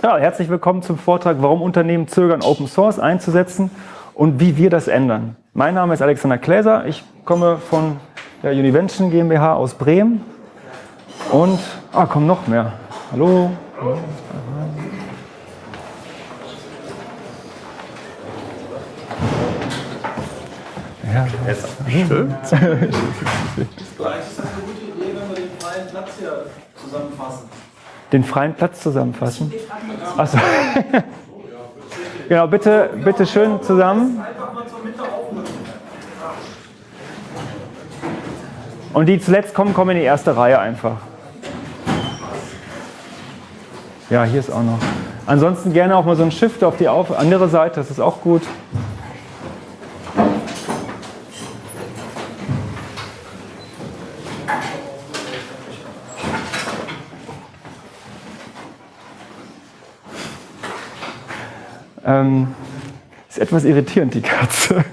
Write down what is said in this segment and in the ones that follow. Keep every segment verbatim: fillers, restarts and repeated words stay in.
Ja, herzlich willkommen zum Vortrag, warum Unternehmen zögern, Open Source einzusetzen und wie wir das ändern. Mein Name ist Alexander Kläser, ich komme von der Univention GmbH aus Bremen und, ah, kommen noch mehr. Hallo. Ja, es schön. Vielleicht ist das eine gute Idee, wenn wir den freien Platz hier zusammenfassen. Den freien Platz zusammenfassen? Achso. Genau, bitte, bitte schön zusammen. Und die zuletzt kommen, kommen in die erste Reihe einfach. Ja, hier ist auch noch. Ansonsten gerne auch mal so ein Shift auf die auf andere Seite, das ist auch gut. Ähm, ist etwas irritierend, die Katze.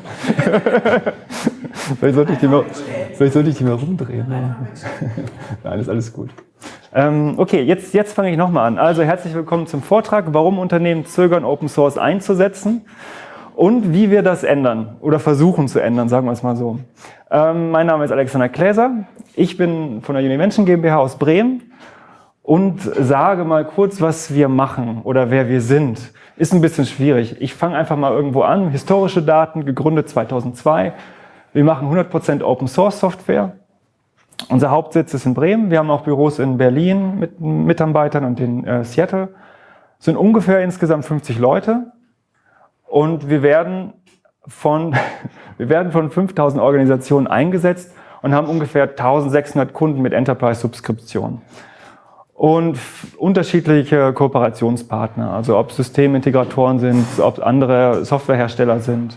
Vielleicht sollte ich die mal, vielleicht sollte ich die mal rumdrehen. Nein, ist alles gut. Ähm, okay, jetzt, jetzt fange ich nochmal an. Also herzlich willkommen zum Vortrag, warum Unternehmen zögern, Open Source einzusetzen und wie wir das ändern oder versuchen zu ändern, sagen wir es mal so. Ähm, mein Name ist Alexander Kläser. Ich bin von der Univention GmbH aus Bremen und sage mal kurz, was wir machen oder wer wir sind. Ist ein bisschen schwierig. Ich fange einfach mal irgendwo an. Historische Daten, gegründet zweitausendzwei. Wir machen hundert Prozent Open Source Software. Unser Hauptsitz ist in Bremen. Wir haben auch Büros in Berlin mit Mitarbeitern und in äh, Seattle. Es sind ungefähr insgesamt fünfzig Leute. Und wir werden von, wir werden von fünftausend Organisationen eingesetzt und haben ungefähr eintausendsechshundert Kunden mit Enterprise-Subskription. Und unterschiedliche Kooperationspartner, also ob Systemintegratoren sind, ob andere Softwarehersteller sind,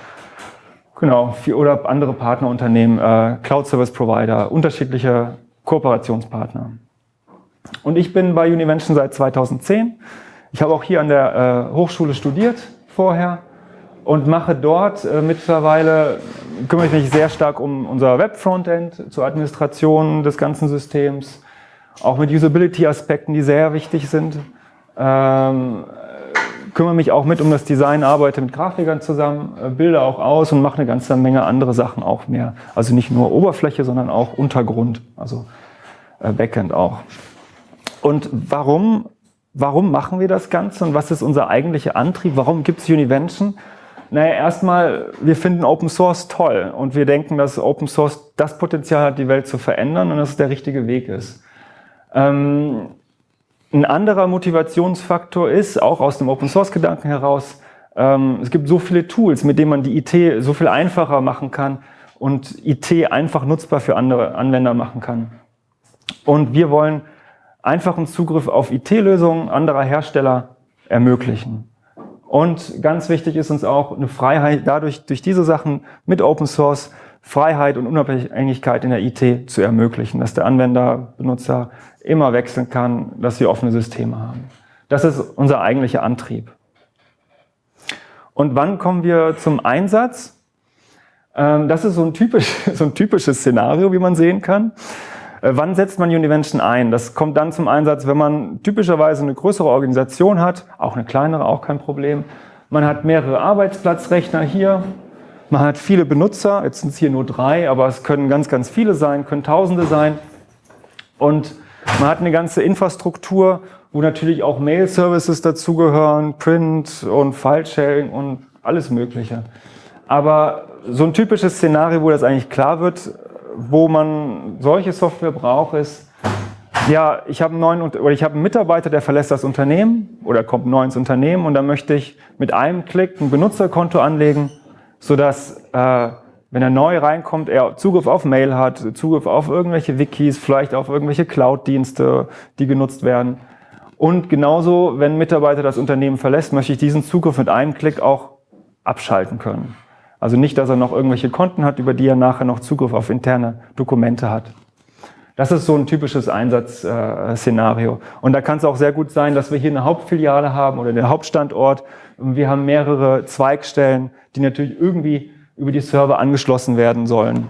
genau, oder andere Partnerunternehmen, äh, Cloud Service Provider, unterschiedliche Kooperationspartner. Und ich bin bei Univention seit zweitausendzehn. Ich habe auch hier an der äh, Hochschule studiert vorher und mache dort äh, mittlerweile, kümmere ich mich sehr stark um unser Web-Frontend, zur Administration des ganzen Systems, auch mit Usability-Aspekten, die sehr wichtig sind. Ähm, kümmere mich auch mit um das Design, arbeite mit Grafikern zusammen, äh, bilde auch aus und mache eine ganze Menge andere Sachen auch mehr. Also nicht nur Oberfläche, sondern auch Untergrund, also äh, Backend auch. Und warum, warum machen wir das Ganze und was ist unser eigentlicher Antrieb? Warum gibt es Univention? Naja, erstmal, wir finden Open Source toll und wir denken, dass Open Source das Potenzial hat, die Welt zu verändern und dass es der richtige Weg ist. Ähm, ein anderer Motivationsfaktor ist, auch aus dem Open-Source-Gedanken heraus, ähm, es gibt so viele Tools, mit denen man die I T so viel einfacher machen kann und I T einfach nutzbar für andere Anwender machen kann. Und wir wollen einfachen Zugriff auf I T-Lösungen anderer Hersteller ermöglichen. Und ganz wichtig ist uns auch eine Freiheit, dadurch durch diese Sachen mit Open Source Freiheit und Unabhängigkeit in der I T zu ermöglichen, dass der Anwender, Benutzer immer wechseln kann, dass wir offene Systeme haben. Das ist unser eigentlicher Antrieb. Und wann kommen wir zum Einsatz? Das ist so ein, typisch, so ein typisches Szenario, wie man sehen kann. Wann setzt man Univention ein? Das kommt dann zum Einsatz, wenn man typischerweise eine größere Organisation hat, auch eine kleinere, auch kein Problem. Man hat mehrere Arbeitsplatzrechner hier. Man hat viele Benutzer, jetzt sind es hier nur drei, aber es können ganz, ganz viele sein, können Tausende sein. Und man hat eine ganze Infrastruktur, wo natürlich auch Mail-Services dazugehören, Print und File-Sharing und alles Mögliche. Aber so ein typisches Szenario, wo das eigentlich klar wird, wo man solche Software braucht, ist, ja, ich habe einen neuen, oder ich habe einen Mitarbeiter, der verlässt das Unternehmen oder kommt neu ins Unternehmen und da möchte ich mit einem Klick ein Benutzerkonto anlegen, sodass, äh, wenn er neu reinkommt, er Zugriff auf Mail hat, Zugriff auf irgendwelche Wikis, vielleicht auf irgendwelche Cloud-Dienste, die genutzt werden. Und genauso, wenn ein Mitarbeiter das Unternehmen verlässt, möchte ich diesen Zugriff mit einem Klick auch abschalten können. Also nicht, dass er noch irgendwelche Konten hat, über die er nachher noch Zugriff auf interne Dokumente hat. Das ist so ein typisches Einsatzszenario. Und da kann es auch sehr gut sein, dass wir hier eine Hauptfiliale haben oder den Hauptstandort. Und wir haben mehrere Zweigstellen, die natürlich irgendwie über die Server angeschlossen werden sollen.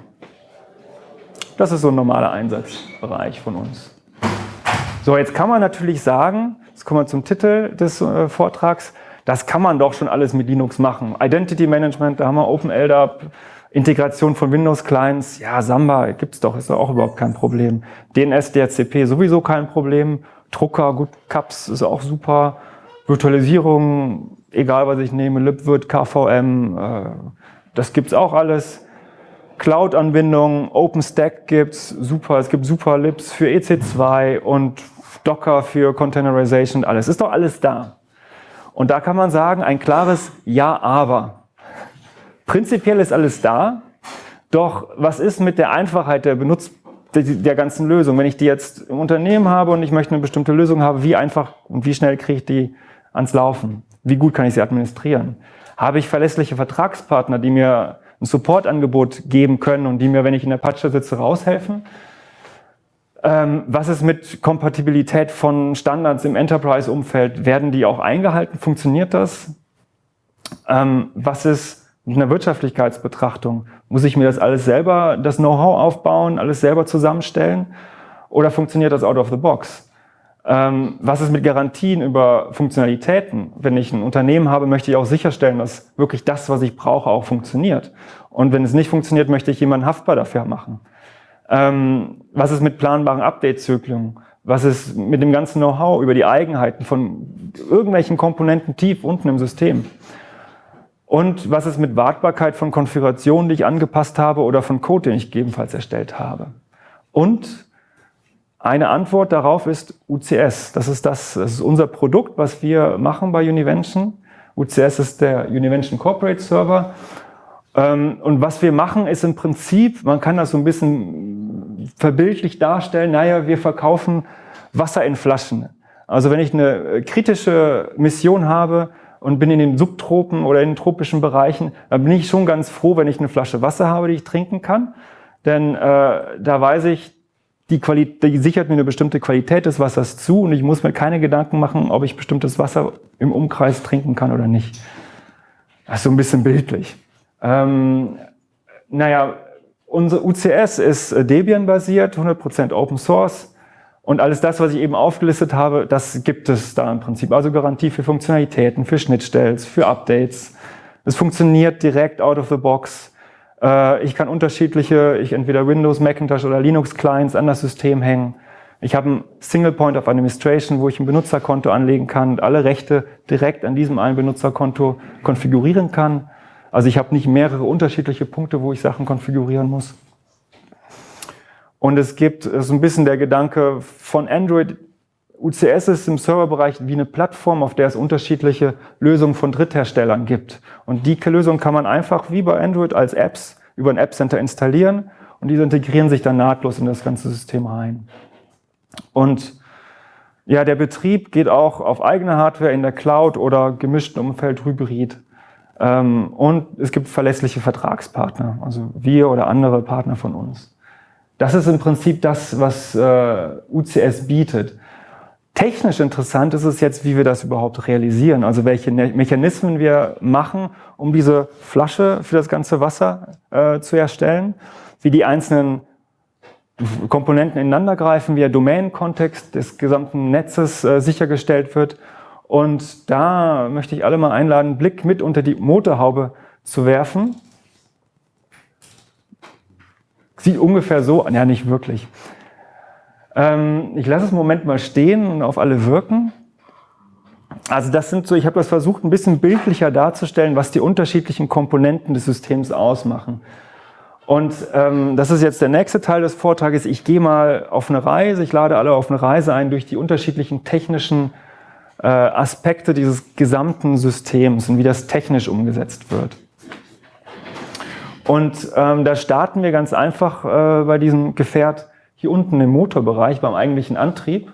Das ist so ein normaler Einsatzbereich von uns. So, jetzt kann man natürlich sagen, jetzt kommen wir zum Titel des äh, Vortrags, das kann man doch schon alles mit Linux machen. Identity Management, da haben wir OpenLDAP, Integration von Windows-Clients, ja, Samba gibt's doch, ist doch auch überhaupt kein Problem. D N S, D H C P sowieso kein Problem. Drucker, gut, C A P S ist auch super. Virtualisierung, egal was ich nehme, libvirt, K V M, äh, das gibt's auch alles. Cloud-Anbindung, OpenStack gibt's, super, es gibt super Libs für E C zwei und Docker für Containerization, alles. Ist doch alles da. Und da kann man sagen, ein klares Ja, aber. Prinzipiell ist alles da, doch was ist mit der Einfachheit der Benutz der ganzen Lösung? Wenn ich die jetzt im Unternehmen habe und ich möchte eine bestimmte Lösung haben, wie einfach und wie schnell kriege ich die ans Laufen? Wie gut kann ich sie administrieren? Habe ich verlässliche Vertragspartner, die mir ein Supportangebot geben können und die mir, wenn ich in der Patsche sitze, raushelfen? Ähm, was ist mit Kompatibilität von Standards im Enterprise-Umfeld? Werden die auch eingehalten? Funktioniert das? Ähm, was ist mit einer Wirtschaftlichkeitsbetrachtung? Muss ich mir das alles selber, das Know-how aufbauen, alles selber zusammenstellen? Oder funktioniert das out of the box? Ähm, was ist mit Garantien über Funktionalitäten? Wenn ich ein Unternehmen habe, möchte ich auch sicherstellen, dass wirklich das, was ich brauche, auch funktioniert. Und wenn es nicht funktioniert, möchte ich jemanden haftbar dafür machen. Ähm, was ist mit planbaren Update-Zyklen? Was ist mit dem ganzen Know-how über die Eigenheiten von irgendwelchen Komponenten tief unten im System? Und was ist mit Wartbarkeit von Konfigurationen, die ich angepasst habe oder von Code, den ich gegebenenfalls erstellt habe? Und eine Antwort darauf ist U C S. Das ist, das, das ist unser Produkt, was wir machen bei Univention. U C S ist der Univention Corporate Server. Und was wir machen, ist im Prinzip, man kann das so ein bisschen verbildlich darstellen, naja, wir verkaufen Wasser in Flaschen. Also wenn ich eine kritische Mission habe und bin in den Subtropen oder in den tropischen Bereichen, dann bin ich schon ganz froh, wenn ich eine Flasche Wasser habe, die ich trinken kann. Denn äh, da weiß ich, die, Quali- die sichert mir eine bestimmte Qualität des Wassers zu und ich muss mir keine Gedanken machen, ob ich bestimmtes Wasser im Umkreis trinken kann oder nicht. Das ist so ein bisschen bildlich. Ähm, naja, unser U C S ist Debian-basiert, hundert Prozent Open Source und alles das, was ich eben aufgelistet habe, das gibt es da im Prinzip. Also Garantie für Funktionalitäten, für Schnittstellen, für Updates. Es funktioniert direkt out of the box. Äh, ich kann unterschiedliche, ich entweder Windows, Macintosh oder Linux-Clients an das System hängen. Ich habe ein Single Point of Administration, wo ich ein Benutzerkonto anlegen kann und alle Rechte direkt an diesem einen Benutzerkonto konfigurieren kann. Also ich habe nicht mehrere unterschiedliche Punkte, wo ich Sachen konfigurieren muss. Und es gibt so ein bisschen der Gedanke von Android. U C S ist im Serverbereich wie eine Plattform, auf der es unterschiedliche Lösungen von Drittherstellern gibt. Und die Lösung kann man einfach wie bei Android als Apps über ein App Center installieren und diese integrieren sich dann nahtlos in das ganze System rein. Und ja, der Betrieb geht auch auf eigene Hardware in der Cloud oder gemischten Umfeld Hybrid. Und es gibt verlässliche Vertragspartner, also wir oder andere Partner von uns. Das ist im Prinzip das, was äh, U C S bietet. Technisch interessant ist es jetzt, wie wir das überhaupt realisieren, also welche Mechanismen wir machen, um diese Flasche für das ganze Wasser äh, zu erstellen, wie die einzelnen Komponenten ineinander greifen, wie der Domain-Kontext des gesamten Netzes äh, sichergestellt wird. Und da möchte ich alle mal einladen, einen Blick mit unter die Motorhaube zu werfen. Sieht ungefähr so, ja nicht wirklich. Ähm, ich lasse es einen Moment mal stehen und auf alle wirken. Also das sind so, ich habe das versucht ein bisschen bildlicher darzustellen, was die unterschiedlichen Komponenten des Systems ausmachen. Und ähm, das ist jetzt der nächste Teil des Vortrages. Ich gehe mal auf eine Reise, ich lade alle auf eine Reise ein durch die unterschiedlichen technischen äh, Aspekte dieses gesamten Systems und wie das technisch umgesetzt wird. Und ähm, da starten wir ganz einfach äh, bei diesem Gefährt hier unten im Motorbereich, beim eigentlichen Antrieb.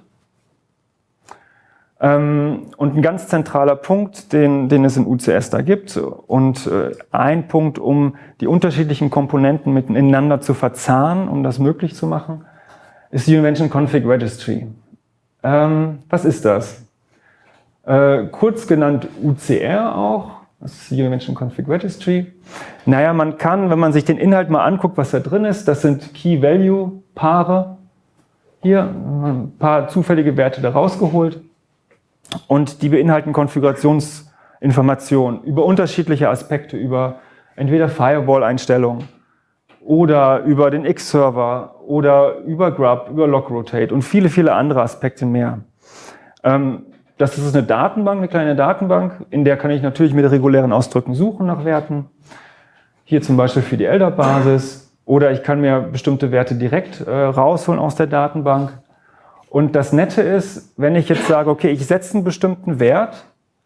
Ähm, und ein ganz zentraler Punkt, den, den es in U C S da gibt und äh, ein Punkt, um die unterschiedlichen Komponenten miteinander zu verzahnen, um das möglich zu machen, ist die Univention Config Registry. Ähm, was ist das? Äh, kurz genannt U C R auch. Das ist die Univention Config Registry. Naja, man kann, wenn man sich den Inhalt mal anguckt, was da drin ist, das sind Key-Value-Paare. Hier ein paar zufällige Werte da rausgeholt. Und die beinhalten Konfigurationsinformationen über unterschiedliche Aspekte, über entweder Firewall-Einstellungen oder über den X-Server oder über Grub, über Logrotate und viele, viele andere Aspekte mehr. Ähm, das ist eine Datenbank, eine kleine Datenbank, in der kann ich natürlich mit regulären Ausdrücken suchen nach Werten. Hier zum Beispiel für die L D A P-Basis. Oder ich kann mir bestimmte Werte direkt äh, rausholen aus der Datenbank. Und das Nette ist, wenn ich jetzt sage, okay, ich setze einen bestimmten Wert,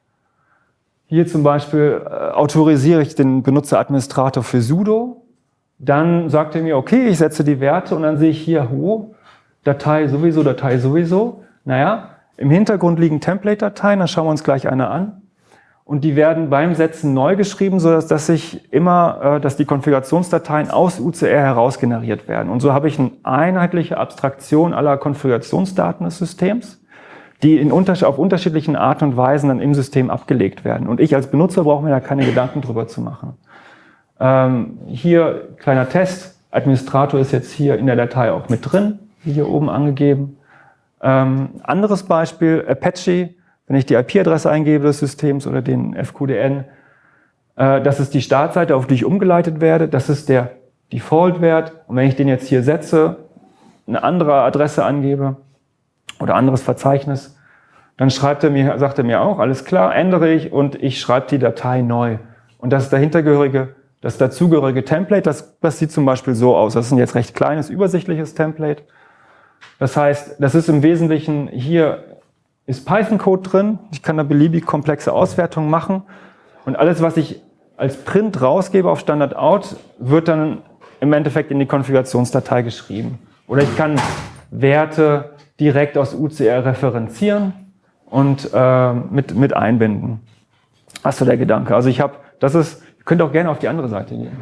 hier zum Beispiel äh, autorisiere ich den Benutzeradministrator für sudo, dann sagt er mir, okay, ich setze die Werte und dann sehe ich hier, oh, Datei sowieso, Datei sowieso. Naja, im Hintergrund liegen Template-Dateien, da schauen wir uns gleich eine an. Und die werden beim Setzen neu geschrieben, sodass dass ich immer, äh, dass die Konfigurationsdateien aus U C R heraus generiert werden. Und so habe ich eine einheitliche Abstraktion aller Konfigurationsdaten des Systems, die in unter- auf unterschiedlichen Arten und Weisen dann im System abgelegt werden. Und ich als Benutzer brauche mir da keine Gedanken drüber zu machen. Ähm, hier kleiner Test. Administrator ist jetzt hier in der Datei auch mit drin, wie hier oben angegeben. Ähm, anderes Beispiel, Apache. Wenn ich die I P-Adresse eingebe des Systems oder den F Q D N, äh, das ist die Startseite, auf die ich umgeleitet werde. Das ist der Default-Wert. Und wenn ich den jetzt hier setze, eine andere Adresse angebe oder anderes Verzeichnis, dann schreibt er mir, sagt er mir auch, alles klar, ändere ich und ich schreibe die Datei neu. Und das dahintergehörige, das dazugehörige Template, das, das sieht zum Beispiel so aus. Das ist ein jetzt recht kleines, übersichtliches Template. Das heißt, das ist im Wesentlichen hier ist Python-Code drin. Ich kann da beliebig komplexe Auswertungen machen. Und alles, was ich als Print rausgebe auf Standard-Out, wird dann im Endeffekt in die Konfigurationsdatei geschrieben. Oder ich kann Werte direkt aus U C R referenzieren und äh, mit, mit einbinden. Das ist so der Gedanke. Also ich habe, das ist, ihr könnt auch gerne auf die andere Seite gehen.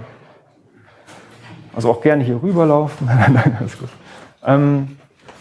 Also auch gerne hier rüberlaufen. Nein, alles gut. Ähm,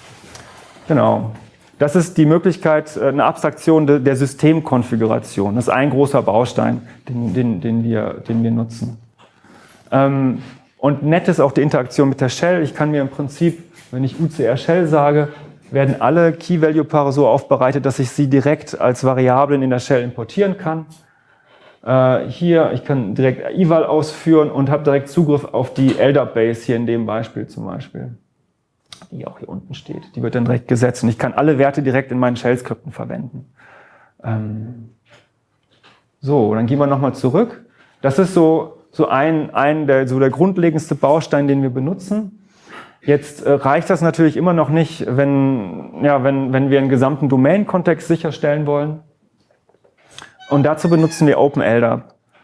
genau. Das ist die Möglichkeit, eine Abstraktion der Systemkonfiguration. Das ist ein großer Baustein, den, den, den, wir, den wir nutzen. Ähm, und nett ist auch die Interaktion mit der Shell. Ich kann mir im Prinzip, wenn ich U C R Shell sage, werden alle Key-Value-Paare so aufbereitet, dass ich sie direkt als Variablen in der Shell importieren kann. Äh, hier, ich kann direkt eval ausführen und habe direkt Zugriff auf die L D A P-Base hier in dem Beispiel zum Beispiel, die auch hier unten steht. Die wird dann direkt gesetzt und ich kann alle Werte direkt in meinen Shell-Skripten verwenden. Ähm so, dann gehen wir nochmal zurück. Das ist so, so ein, ein der, so der grundlegendste Baustein, den wir benutzen. Jetzt äh, reicht das natürlich immer noch nicht, wenn, ja, wenn, wenn wir einen gesamten Domain-Kontext sicherstellen wollen. Und dazu benutzen wir OpenLDAP.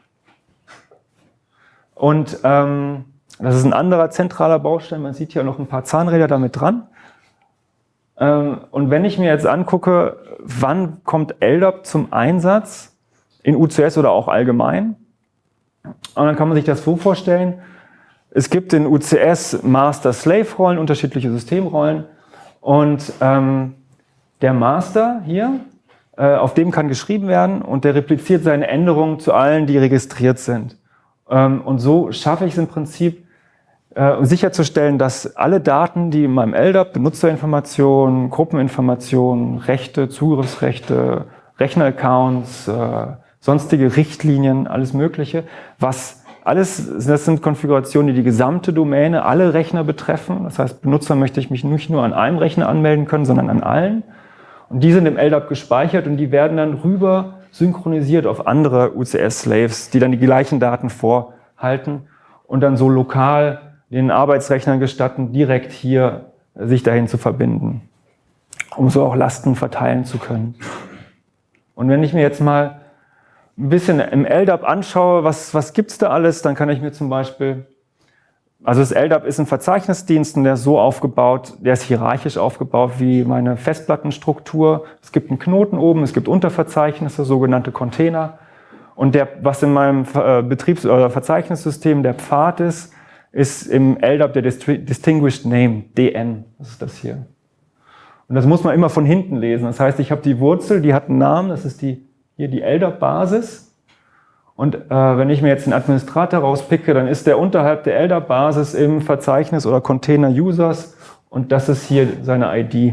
Und ähm, das ist ein anderer zentraler Baustein. Man sieht hier noch ein paar Zahnräder damit dran. Und wenn ich mir jetzt angucke, wann kommt L D A P zum Einsatz, in U C S oder auch allgemein, und dann kann man sich das so vorstellen, es gibt in U C S Master-Slave-Rollen, unterschiedliche Systemrollen. Und ähm, der Master hier, äh, auf dem kann geschrieben werden und der repliziert seine Änderungen zu allen, die registriert sind. Ähm, und so schaffe ich es im Prinzip, um sicherzustellen, dass alle Daten, die in meinem L D A P, Benutzerinformationen, Gruppeninformationen, Rechte, Zugriffsrechte, Rechneraccounts, äh, sonstige Richtlinien, alles Mögliche, was alles, das sind Konfigurationen, die die gesamte Domäne, alle Rechner betreffen. Das heißt, Benutzer möchte ich mich nicht nur an einem Rechner anmelden können, sondern an allen. Und die sind im L D A P gespeichert und die werden dann rüber synchronisiert auf andere U C S-Slaves, die dann die gleichen Daten vorhalten und dann so lokal den Arbeitsrechnern gestatten, direkt hier sich dahin zu verbinden, um so auch Lasten verteilen zu können. Und wenn ich mir jetzt mal ein bisschen im L D A P anschaue, was, was gibt es da alles, dann kann ich mir zum Beispiel, also das L D A P ist ein Verzeichnisdienst und der ist so aufgebaut, der ist hierarchisch aufgebaut wie meine Festplattenstruktur. Es gibt einen Knoten oben, es gibt Unterverzeichnisse, sogenannte Container. Und der, was in meinem Betriebs- oder Verzeichnissystem der Pfad ist, ist im L D A P der Distinguished Name, D N. Das ist das hier. Und das muss man immer von hinten lesen. Das heißt, ich habe die Wurzel, die hat einen Namen, das ist die, hier die L D A P-Basis. Und äh, wenn ich mir jetzt den Administrator rauspicke, dann ist der unterhalb der L D A P-Basis im Verzeichnis oder Container Users und das ist hier seine I D.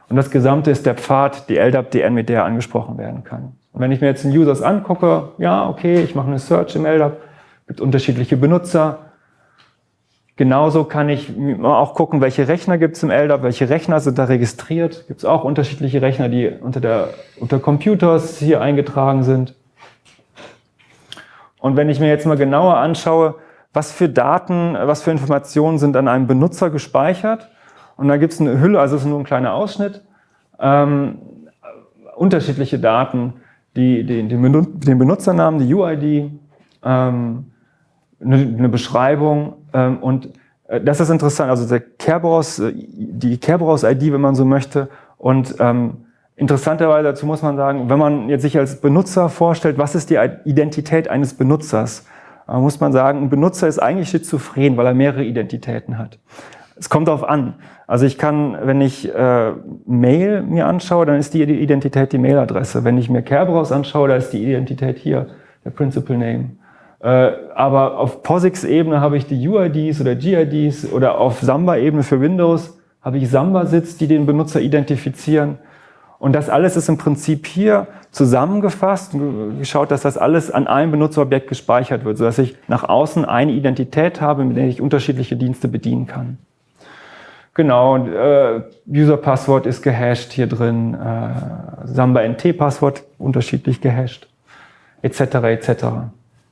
Und das Gesamte ist der Pfad, die L D A P-D N, mit der angesprochen werden kann. Und wenn ich mir jetzt einen Users angucke, ja, okay, ich mache eine Search im L D A P, gibt unterschiedliche Benutzer. Genauso kann ich auch gucken, welche Rechner gibt es im L D A P, welche Rechner sind da registriert. Gibt es auch unterschiedliche Rechner, die unter, der, unter Computers hier eingetragen sind. Und wenn ich mir jetzt mal genauer anschaue, was für Daten, was für Informationen sind an einem Benutzer gespeichert, und da gibt es eine Hülle, also es ist nur ein kleiner Ausschnitt, ähm, unterschiedliche Daten, die, die, den Benutzernamen, die U I D, ähm, eine, eine Beschreibung, ähm, und äh, das ist interessant, also der Kerberos, die Kerberos-I D, wenn man so möchte, und ähm, interessanterweise dazu muss man sagen, wenn man jetzt sich als Benutzer vorstellt, was ist die Identität eines Benutzers, äh, muss man sagen, ein Benutzer ist eigentlich schizophren, weil er mehrere Identitäten hat. Es kommt darauf an. Also ich kann, wenn ich äh, Mail mir anschaue, dann ist die Identität die Mailadresse. Wenn ich mir Kerberos anschaue, da ist die Identität hier, der Principal Name. Äh, aber auf POSIX-Ebene habe ich die U I Ds oder G I Ds, oder auf Samba-Ebene für Windows habe ich Samba-Sits, die den Benutzer identifizieren. Und das alles ist im Prinzip hier zusammengefasst und geschaut, dass das alles an einem Benutzerobjekt gespeichert wird, sodass ich nach außen eine Identität habe, mit der ich unterschiedliche Dienste bedienen kann. Genau, äh, User-Passwort ist gehasht hier drin, äh, Samba-N T-Passwort unterschiedlich gehasht, et cetera et cetera.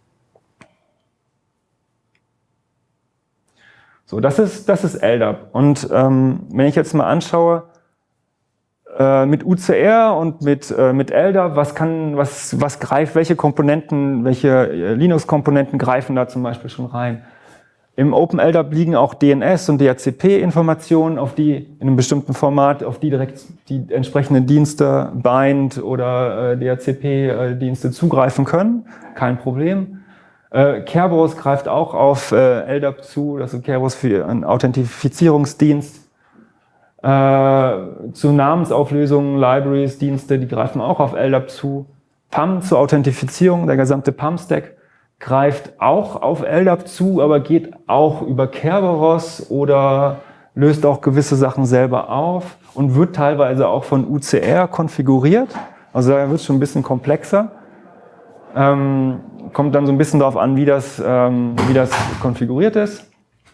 So, das ist, das ist L D A P. Und ähm, wenn ich jetzt mal anschaue, äh, mit U C R und mit, äh, mit L D A P, was kann, was, was greift, welche Komponenten, welche äh, Linux-Komponenten greifen da zum Beispiel schon rein? Im OpenLDAP liegen auch D N S und D H C P-Informationen, auf die in einem bestimmten Format, auf die direkt die entsprechenden Dienste, Bind oder äh, D H C P-Dienste zugreifen können. Kein Problem. Äh, Kerberos greift auch auf äh, L D A P zu, also Kerberos für einen Authentifizierungsdienst. Äh, zu Namensauflösungen, Libraries, Dienste, die greifen auch auf L D A P zu. P A M zur Authentifizierung, der gesamte P A M-Stack greift auch auf L D A P zu, aber geht auch über Kerberos oder löst auch gewisse Sachen selber auf und wird teilweise auch von U C R konfiguriert. Also da wird es schon ein bisschen komplexer. Ähm, kommt dann so ein bisschen darauf an, wie das, ähm, wie das konfiguriert ist.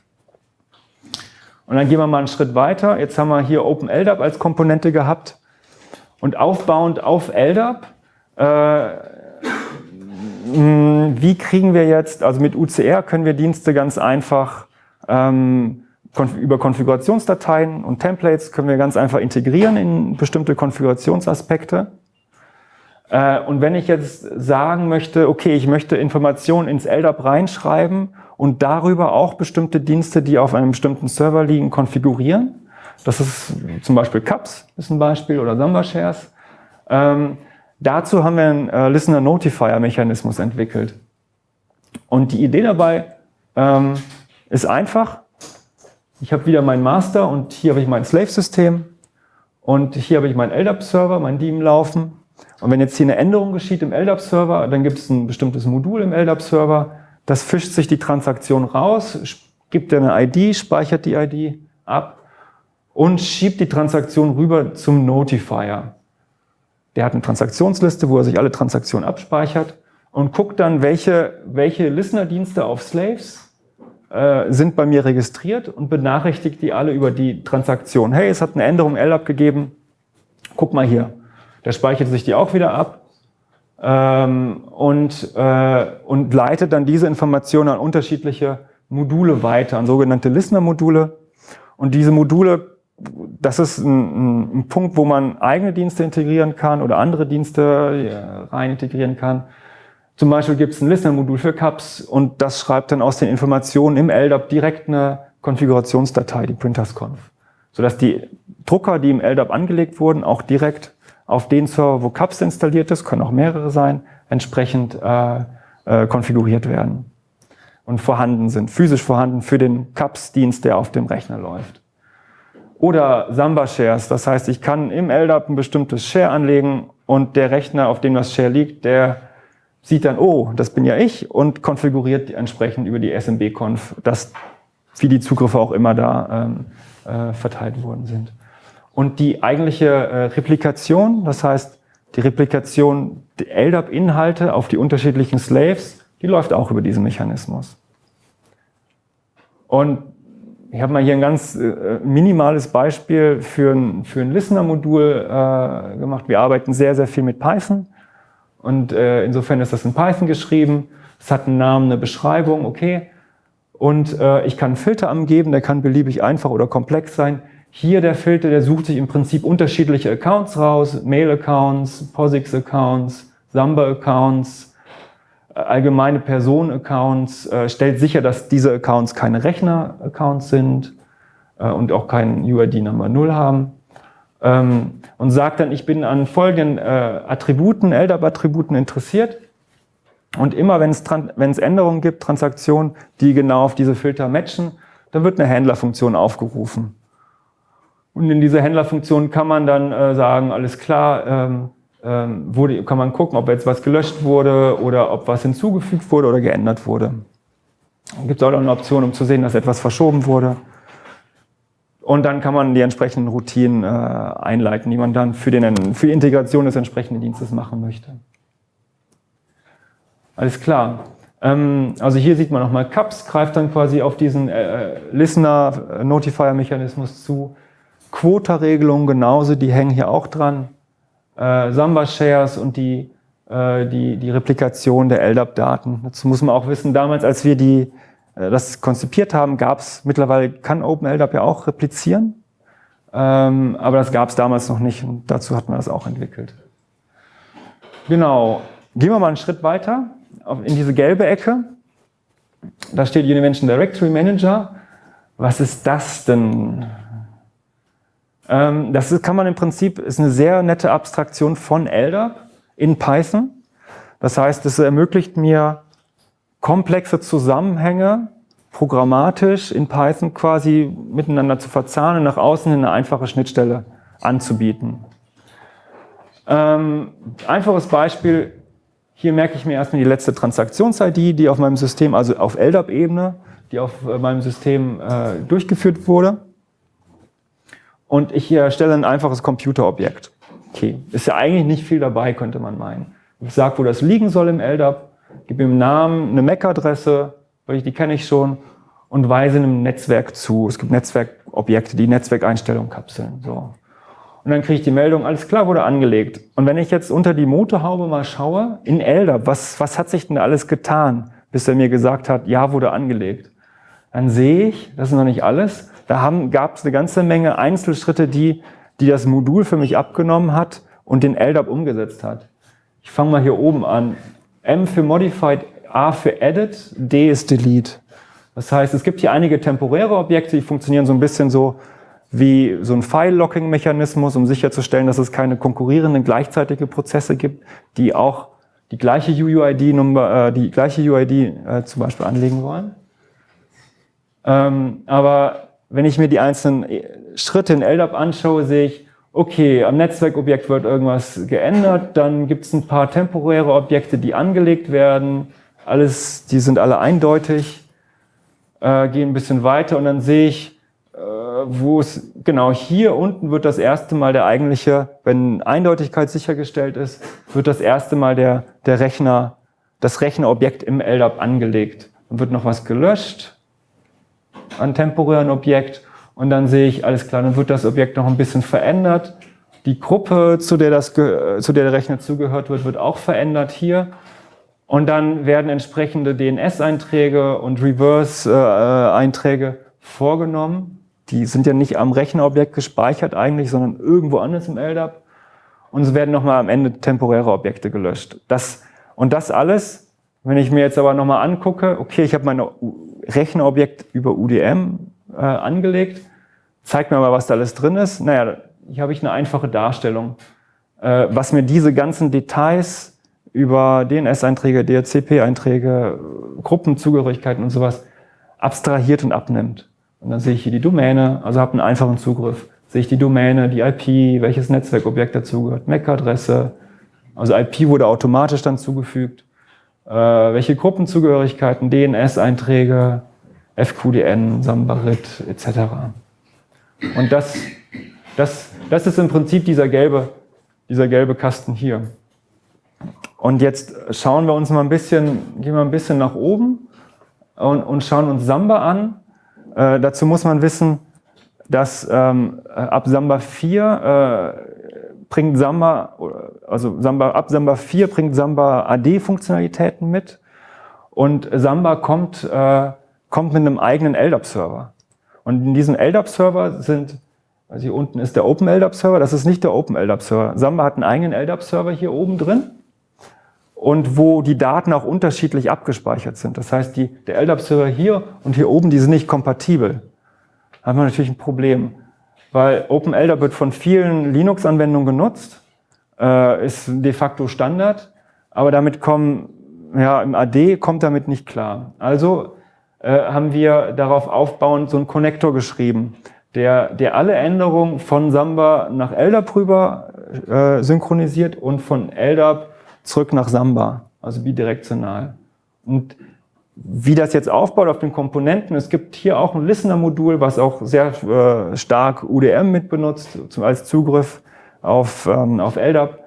Und dann gehen wir mal einen Schritt weiter. Jetzt haben wir hier OpenLDAP als Komponente gehabt. Und aufbauend auf L D A P, äh, wie kriegen wir jetzt, also mit U C R können wir Dienste ganz einfach ähm, konf- über Konfigurationsdateien und Templates können wir ganz einfach integrieren in bestimmte Konfigurationsaspekte. Äh, und wenn ich jetzt sagen möchte, okay, ich möchte Informationen ins L D A P reinschreiben und darüber auch bestimmte Dienste, die auf einem bestimmten Server liegen, konfigurieren, das ist zum Beispiel C U P S, ist ein Beispiel, oder Samba Shares. Ähm, Dazu haben wir einen äh, Listener-Notifier-Mechanismus entwickelt. Und die Idee dabei ähm, ist einfach. Ich habe wieder meinen Master und hier habe ich mein Slave-System und hier habe ich meinen L D A P-Server, mein Daemon laufen. Und wenn jetzt hier eine Änderung geschieht im L D A P-Server, dann gibt es ein bestimmtes Modul im L D A P-Server, das fischt sich die Transaktion raus, gibt eine I D, speichert die I D ab und schiebt die Transaktion rüber zum Notifier. Der hat eine Transaktionsliste, wo er sich alle Transaktionen abspeichert und guckt dann, welche, welche Listener-Dienste auf Slaves äh, sind bei mir registriert und benachrichtigt die alle über die Transaktion. Hey, es hat eine Änderung im L D A P gegeben, guck mal hier. Der speichert sich die auch wieder ab ähm, und, äh, und leitet dann diese Informationen an unterschiedliche Module weiter, an sogenannte Listener-Module. Und diese Module, das ist ein, ein Punkt, wo man eigene Dienste integrieren kann oder andere Dienste ja, rein integrieren kann. Zum Beispiel gibt es ein Listener-Modul für C U P S und das schreibt dann aus den Informationen im L D A P direkt eine Konfigurationsdatei, die Printers-Conf, sodass die Drucker, die im L D A P angelegt wurden, auch direkt auf den Server, wo C U P S installiert ist, können auch mehrere sein, entsprechend äh, äh, konfiguriert werden und vorhanden sind, physisch vorhanden für den C U P S-Dienst, der auf dem Rechner läuft. Oder Samba Shares, das heißt, ich kann im L D A P ein bestimmtes Share anlegen und der Rechner, auf dem das Share liegt, der sieht dann, oh, das bin ja ich und konfiguriert entsprechend über die S M B-Conf, dass wie die Zugriffe auch immer da ähm, äh, verteilt worden sind. Und die eigentliche äh, Replikation, das heißt die Replikation der L D A P-Inhalte auf die unterschiedlichen Slaves, die läuft auch über diesen Mechanismus. Und ich habe mal hier ein ganz äh, minimales Beispiel für ein, für ein Listener-Modul äh, gemacht. Wir arbeiten sehr, sehr viel mit Python. Und äh, insofern ist das in Python geschrieben. Es hat einen Namen, eine Beschreibung, okay. Und äh, ich kann einen Filter angeben, der kann beliebig einfach oder komplex sein. Hier der Filter, der sucht sich im Prinzip unterschiedliche Accounts raus. Mail-Accounts, POSIX-Accounts, Samba-Accounts, allgemeine Personen-Accounts, äh, stellt sicher, dass diese Accounts keine Rechner-Accounts sind äh, und auch keinen U I D Number null haben. Ähm, und sagt dann, ich bin an folgenden äh, Attributen, L D A P-Attributen interessiert. Und immer, wenn es, wenn es Änderungen gibt, Transaktionen, die genau auf diese Filter matchen, dann wird eine Händlerfunktion aufgerufen. Und in dieser Händlerfunktion kann man dann äh, sagen, alles klar, ähm, ähm, wurde, kann man gucken, ob jetzt was gelöscht wurde oder ob was hinzugefügt wurde oder geändert wurde. Dann gibt es auch noch eine Option, um zu sehen, dass etwas verschoben wurde. Und dann kann man die entsprechenden Routinen äh, einleiten, die man dann für, den, für die Integration des entsprechenden Dienstes machen möchte. Alles klar. Ähm, also hier sieht man nochmal, C A P S greift dann quasi auf diesen äh, Listener-Notifier-Mechanismus zu. Quota-Regelungen genauso, die hängen hier auch dran. Äh, Samba-Shares und die, äh, die, die Replikation der L D A P-Daten. Dazu muss man auch wissen, damals, als wir die, äh, das konzipiert haben, gab es, mittlerweile kann OpenLDAP ja auch replizieren, ähm, aber das gab es damals noch nicht und dazu hat man das auch entwickelt. Genau. Gehen wir mal einen Schritt weiter in diese gelbe Ecke. Da steht Univention Directory Manager. Was ist das denn? Ähm, das ist, kann man im Prinzip, ist eine sehr nette Abstraktion von L D A P in Python. Das heißt, es ermöglicht mir, komplexe Zusammenhänge programmatisch in Python quasi miteinander zu verzahnen und nach außen eine einfache Schnittstelle anzubieten. Ähm, einfaches Beispiel. Hier merke ich mir erstmal die letzte Transaktions-I D, die auf meinem System, also auf L D A P-Ebene, die auf meinem System äh, durchgeführt wurde. Und ich erstelle ein einfaches Computerobjekt. Okay, ist ja eigentlich nicht viel dabei, könnte man meinen. Ich sage, wo das liegen soll im L D A P, gebe ihm einen Namen, eine M A C-Adresse, weil ich die kenne ich schon, und weise einem Netzwerk zu. Es gibt Netzwerkobjekte, die Netzwerkeinstellungen kapseln. So. Und dann kriege ich die Meldung, alles klar, wurde angelegt. Und wenn ich jetzt unter die Motorhaube mal schaue, in L D A P, was, was hat sich denn da alles getan, bis er mir gesagt hat, ja, wurde angelegt? Dann sehe ich, das ist noch nicht alles, da gab es eine ganze Menge Einzelschritte, die, die das Modul für mich abgenommen hat und den L D A P umgesetzt hat. Ich fange mal hier oben an. M für Modified, A für Edit, D ist Delete. Das heißt, es gibt hier einige temporäre Objekte, die funktionieren so ein bisschen so, wie so ein File-Locking-Mechanismus, um sicherzustellen, dass es keine konkurrierenden gleichzeitige Prozesse gibt, die auch die gleiche U U I D-Nummer, äh, die gleiche U I D äh, zum Beispiel anlegen wollen. Ähm, aber wenn ich mir die einzelnen Schritte in L D A P anschaue, sehe ich, okay, am Netzwerkobjekt wird irgendwas geändert, dann gibt es ein paar temporäre Objekte, die angelegt werden, alles, die sind alle eindeutig, äh, gehen ein bisschen weiter und dann sehe ich, wo es, genau hier unten wird das erste Mal der eigentliche, wenn Eindeutigkeit sichergestellt ist, wird das erste Mal der, der Rechner, das Rechnerobjekt im L D A P angelegt. Dann wird noch was gelöscht an temporären Objekt und dann sehe ich, alles klar, dann wird das Objekt noch ein bisschen verändert. Die Gruppe, zu der, das, zu der der Rechner zugehört wird, wird auch verändert hier. Und dann werden entsprechende D N S-Einträge und Reverse-Einträge vorgenommen. Die sind ja nicht am Rechnerobjekt gespeichert eigentlich, sondern irgendwo anders im L D A P. Und es werden nochmal am Ende temporäre Objekte gelöscht. Das, und das alles, wenn ich mir jetzt aber nochmal angucke, okay, ich habe mein Rechnerobjekt über U D M äh, angelegt, zeigt mir mal, was da alles drin ist. Naja, hier habe ich eine einfache Darstellung, äh, was mir diese ganzen Details über D N S-Einträge, D H C P-Einträge, Gruppenzugehörigkeiten und sowas abstrahiert und abnimmt. Und dann sehe ich hier die Domäne, also habe einen einfachen Zugriff. Sehe ich die Domäne, die I P, welches Netzwerkobjekt dazugehört, M A C-Adresse, also I P wurde automatisch dann zugefügt, äh, welche Gruppenzugehörigkeiten, D N S-Einträge, F Q D N, Samba-R I T et cetera. Und das, das Das ist im Prinzip dieser gelbe, dieser gelbe Kasten hier. Und jetzt schauen wir uns mal ein bisschen, gehen wir ein bisschen nach oben und, und schauen uns Samba an. Äh, dazu muss man wissen, dass ähm, ab Samba vier äh, bringt Samba, also Samba, ab Samba vier bringt Samba A D-Funktionalitäten mit und Samba kommt, äh, kommt mit einem eigenen L D A P-Server. Und in diesem L D A P-Server sind, also hier unten ist der Open L D A P-Server, das ist nicht der Open L D A P-Server. Samba hat einen eigenen L D A P-Server hier oben drin. Und wo die Daten auch unterschiedlich abgespeichert sind. Das heißt, die, der L D A P-Server hier und hier oben, die sind nicht kompatibel. Da haben wir natürlich ein Problem, weil OpenLDAP wird von vielen Linux-Anwendungen genutzt, äh, ist de facto Standard, aber damit kommen, ja, im A D kommt damit nicht klar. Also äh, haben wir darauf aufbauend so einen Connector geschrieben, der, der alle Änderungen von Samba nach L D A P rüber äh, synchronisiert und von L D A P zurück nach Samba, also bidirektional. Und wie das jetzt aufbaut auf den Komponenten, es gibt hier auch ein Listener-Modul, was auch sehr äh, stark U D M mitbenutzt, zum, als Zugriff auf, ähm, auf L D A P.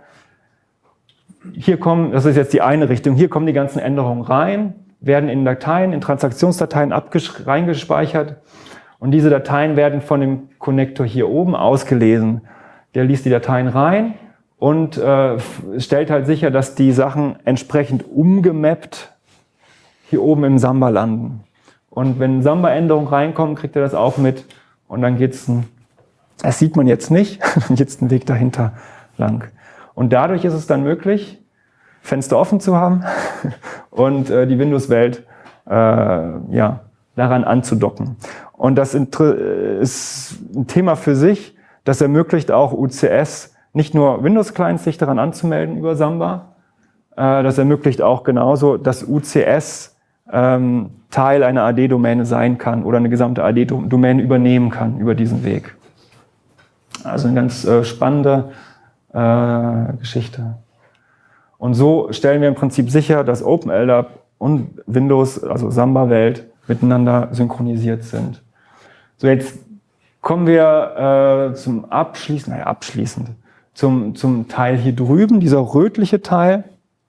Hier kommen, das ist jetzt die eine Richtung, hier kommen die ganzen Änderungen rein, werden in Dateien, in Transaktionsdateien reingespeichert und diese Dateien werden von dem Connector hier oben ausgelesen. Der liest die Dateien rein und äh, stellt halt sicher, dass die Sachen entsprechend umgemappt hier oben im Samba landen. Und wenn Samba-Änderungen reinkommen, kriegt er das auch mit und dann geht's ein, das sieht man jetzt nicht, dann geht's einen Weg dahinter lang. Und dadurch ist es dann möglich, Fenster offen zu haben und äh, die Windows-Welt äh, ja, daran anzudocken. Und das ist ein Thema für sich, das ermöglicht auch U C S, nicht nur Windows-Clients sich daran anzumelden über Samba, äh, das ermöglicht auch genauso, dass U C S ähm, Teil einer A D-Domäne sein kann oder eine gesamte A D-Domäne übernehmen kann über diesen Weg. Also eine ganz äh, spannende äh, Geschichte. Und so stellen wir im Prinzip sicher, dass OpenLDAP und Windows, also Samba-Welt, miteinander synchronisiert sind. So, jetzt kommen wir äh, zum Abschließen, naja, abschließend, zum, zum Teil hier drüben, dieser rötliche Teil.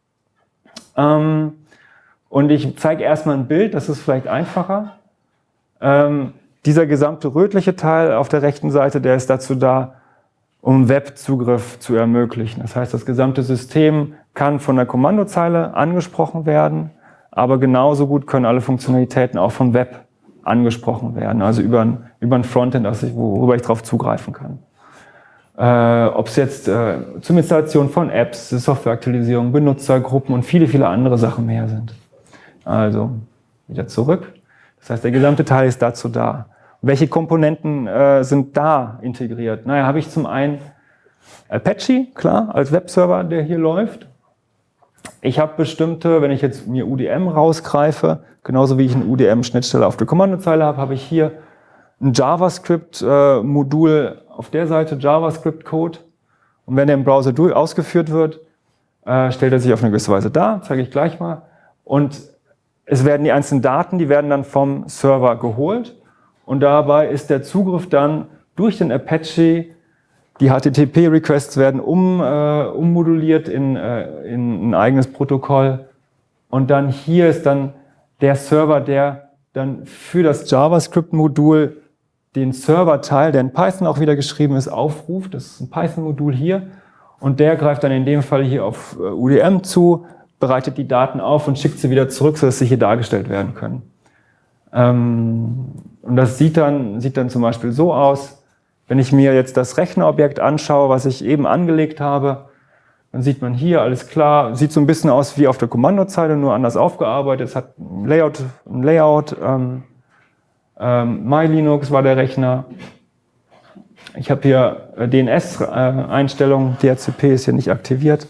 Ähm, und ich zeige erstmal ein Bild, das ist vielleicht einfacher. Ähm, dieser gesamte rötliche Teil auf der rechten Seite, der ist dazu da, um Webzugriff zu ermöglichen. Das heißt, das gesamte System kann von der Kommandozeile angesprochen werden, aber genauso gut können alle Funktionalitäten auch vom Web angesprochen werden, also über ein, über ein Frontend, also worüber ich darauf zugreifen kann. Äh, Ob es jetzt äh, zur Installation von Apps, Softwareaktualisierung, Benutzergruppen und viele, viele andere Sachen mehr sind. Also wieder zurück. Das heißt, der gesamte Teil ist dazu da. Welche Komponenten äh, sind da integriert? Naja, habe ich zum einen Apache, klar, als Webserver, der hier läuft. Ich habe bestimmte, wenn ich jetzt mir U D M rausgreife, genauso wie ich eine U D M-Schnittstelle auf der Kommandozeile habe, habe ich hier ein JavaScript-Modul auf der Seite, JavaScript-Code. Und wenn der im Browser durch, ausgeführt wird, äh, stellt er sich auf eine gewisse Weise dar, zeige ich gleich mal. Und es werden die einzelnen Daten, die werden dann vom Server geholt. Und dabei ist der Zugriff dann durch den Apache, die H T T P-Requests werden um, äh, ummoduliert in, äh, in ein eigenes Protokoll. Und dann hier ist dann der Server, der dann für das JavaScript-Modul den Server-Teil, der in Python auch wieder geschrieben ist, aufruft. Das ist ein Python-Modul hier. Und der greift dann in dem Fall hier auf äh, U D M zu, bereitet die Daten auf und schickt sie wieder zurück, sodass sie hier dargestellt werden können. Ähm, und das sieht dann, sieht dann zum Beispiel so aus, wenn ich mir jetzt das Rechnerobjekt anschaue, was ich eben angelegt habe, dann sieht man hier, alles klar, sieht so ein bisschen aus wie auf der Kommandozeile, nur anders aufgearbeitet. Es hat ein Layout, ein Layout ähm, ähm, MyLinux war der Rechner. Ich habe hier D N S-Einstellungen, D H C P ist hier nicht aktiviert.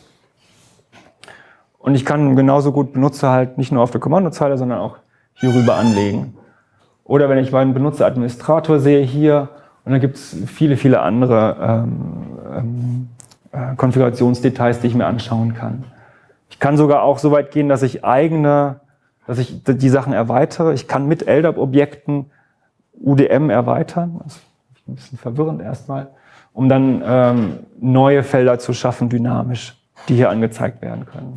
Und ich kann genauso gut Benutzer halt nicht nur auf der Kommandozeile, sondern auch hierüber anlegen. Oder wenn ich meinen Benutzeradministrator sehe hier, und dann gibt es viele, viele andere ähm, ähm, äh, Konfigurationsdetails, die ich mir anschauen kann. Ich kann sogar auch so weit gehen, dass ich eigene, dass ich die Sachen erweitere. Ich kann mit L D A P-Objekten U D M erweitern. Das ist ein bisschen verwirrend erstmal. um dann ähm, neue Felder zu schaffen, dynamisch, die hier angezeigt werden können.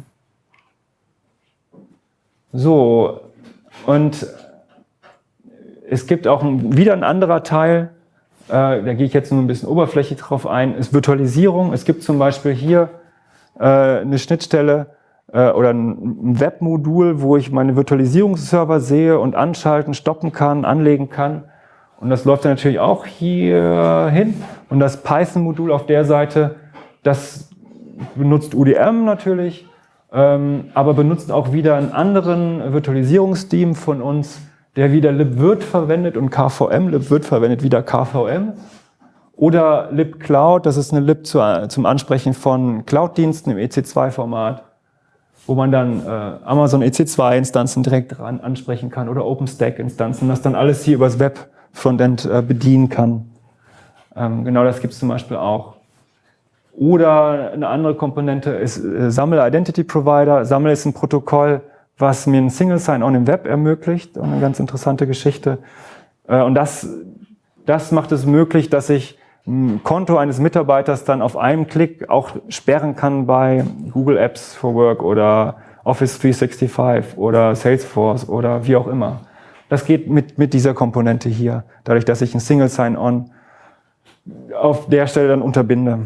So, und es gibt auch ein, wieder ein anderer Teil, äh, da gehe ich jetzt nur ein bisschen oberflächlich drauf ein, ist Virtualisierung. Es gibt zum Beispiel hier äh, eine Schnittstelle äh, oder ein Webmodul, wo ich meine Virtualisierungsserver sehe und anschalten, stoppen kann, anlegen kann. Und das läuft dann natürlich auch hier hin. Und das Python-Modul auf der Seite, das benutzt U D M natürlich, ähm, aber benutzt auch wieder einen anderen Virtualisierungstheme von uns, der wieder libvirt verwendet und K V M. libvirt verwendet wieder K V M. Oder libcloud, das ist eine lib zu, zum Ansprechen von Cloud-Diensten im E C zwei Format, wo man dann äh, Amazon E C zwei Instanzen direkt ran ansprechen kann oder OpenStack Instanzen, das dann alles hier übers Web Frontend äh, bedienen kann. Ähm, genau das gibt es zum Beispiel auch. Oder eine andere Komponente ist äh, SAML Identity Provider. SAML ist ein Protokoll, was mir ein Single Sign-On im Web ermöglicht. Eine ganz interessante Geschichte. Äh, und das, das macht es möglich, dass ich ein Konto eines Mitarbeiters dann auf einen Klick auch sperren kann bei Google Apps for Work oder Office dreihundertfünfundsechzig oder Salesforce oder wie auch immer. Das geht mit, mit dieser Komponente hier, dadurch, dass ich ein Single Sign-On auf der Stelle dann unterbinde.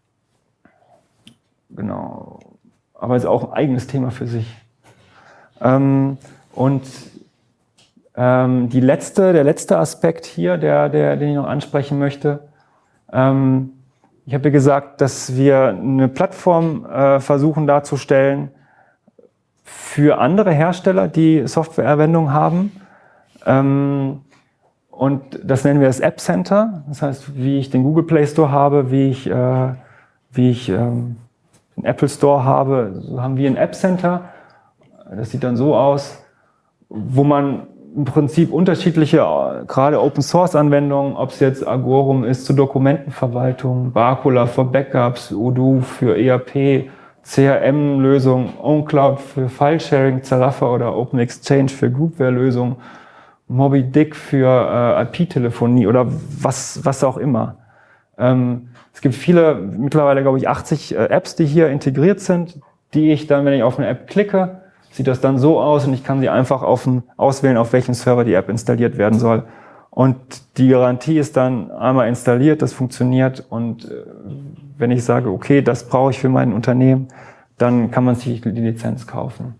Genau. Aber ist auch ein eigenes Thema für sich. Ähm, und ähm, die letzte, der letzte Aspekt hier, der, der, den ich noch ansprechen möchte, ähm, ich habe ja gesagt, dass wir eine Plattform äh, versuchen darzustellen für andere Hersteller, die Softwareanwendungen haben. Ähm, und das nennen wir das App Center. Das heißt, wie ich den Google Play Store habe, wie ich, äh, wie ich ähm, den Apple Store habe, so haben wir ein App Center. Das sieht dann so aus, wo man im Prinzip unterschiedliche, gerade Open-Source-Anwendungen, ob es jetzt Agorum ist zur Dokumentenverwaltung, Bacula für Backups, Odoo für E R P, C R M-Lösungen, OwnCloud für File-Sharing, Zarafa oder OpenExchange für Groupware-Lösungen, MobyDick für äh, I P-Telefonie oder was, was auch immer. Ähm, es gibt viele, mittlerweile glaube ich achtzig äh, Apps, die hier integriert sind, die ich dann, wenn ich auf eine App klicke, sieht das dann so aus und ich kann sie einfach auf ein, auswählen, auf welchem Server die App installiert werden soll. Und die Garantie ist dann einmal installiert, das funktioniert und äh, wenn ich sage, okay, das brauche ich für mein Unternehmen, dann kann man sich die Lizenz kaufen.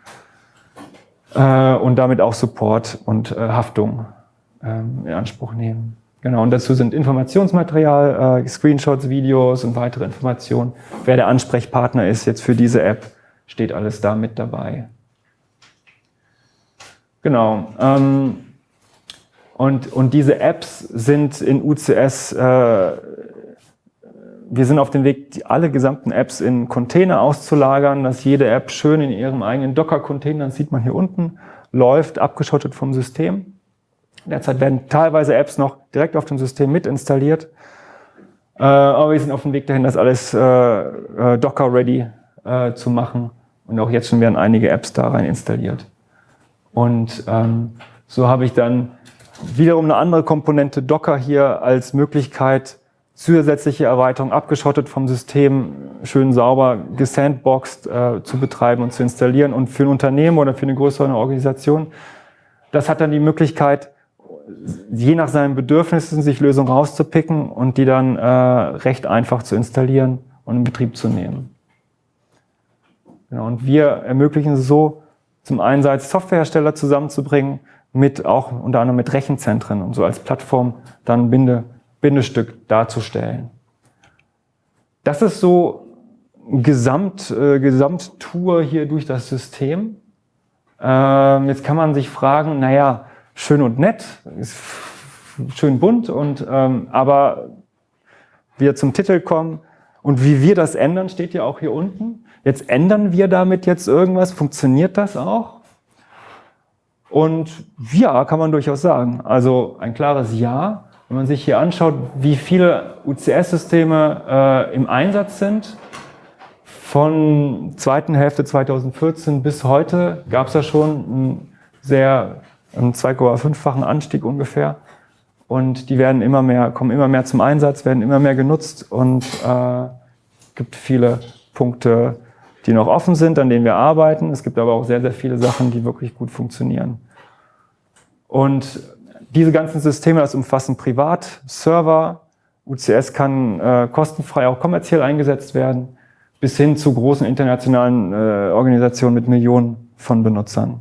Äh, und damit auch Support und äh, Haftung äh, in Anspruch nehmen. Genau, und dazu sind Informationsmaterial, äh, Screenshots, Videos und weitere Informationen. Wer der Ansprechpartner ist jetzt für diese App, steht alles da mit dabei. Genau. Ähm, und, und diese Apps sind in U C S, äh, wir sind auf dem Weg, die, alle gesamten Apps in Container auszulagern, dass jede App schön in ihrem eigenen Docker-Container, das sieht man hier unten, läuft, abgeschottet vom System. Derzeit werden teilweise Apps noch direkt auf dem System mit installiert. Äh, aber wir sind auf dem Weg dahin, das alles äh, äh, Docker-ready äh, zu machen. Und auch jetzt schon werden einige Apps da rein installiert. Und ähm, so habe ich dann wiederum eine andere Komponente Docker hier als Möglichkeit, zusätzliche Erweiterung abgeschottet vom System, schön sauber gesandboxed äh, zu betreiben und zu installieren. Und für ein Unternehmen oder für eine größere Organisation, das hat dann die Möglichkeit, je nach seinen Bedürfnissen sich Lösungen rauszupicken und die dann äh, recht einfach zu installieren und in Betrieb zu nehmen. Genau, und wir ermöglichen es so, zum Einsatz Softwarehersteller zusammenzubringen, mit auch unter anderem mit Rechenzentren und so als Plattform dann Binde, Bindestück darzustellen. Das ist so eine Gesamt, äh, Gesamttour hier durch das System. Ähm, jetzt kann man sich fragen, naja, schön und nett, ist schön bunt, und ähm, aber wir zum Titel kommen und wie wir das ändern, steht ja auch hier unten. Jetzt ändern wir damit jetzt irgendwas, funktioniert das auch? Und ja, kann man durchaus sagen. Also ein klares Ja. Wenn man sich hier anschaut, wie viele U C S-Systeme äh, im Einsatz sind, von zweiten Hälfte zweitausendvierzehn bis heute gab es da schon einen sehr einen zwei Komma fünf-fachen Anstieg ungefähr. und die werden immer mehr, kommen immer mehr zum Einsatz, werden immer mehr genutzt und äh, gibt viele Punkte, die noch offen sind, an denen wir arbeiten. Es gibt aber auch sehr, sehr viele Sachen, die wirklich gut funktionieren. Und diese ganzen Systeme, das umfassen Privat, Server, U C S kann äh, kostenfrei auch kommerziell eingesetzt werden, bis hin zu großen internationalen äh, Organisationen mit Millionen von Benutzern.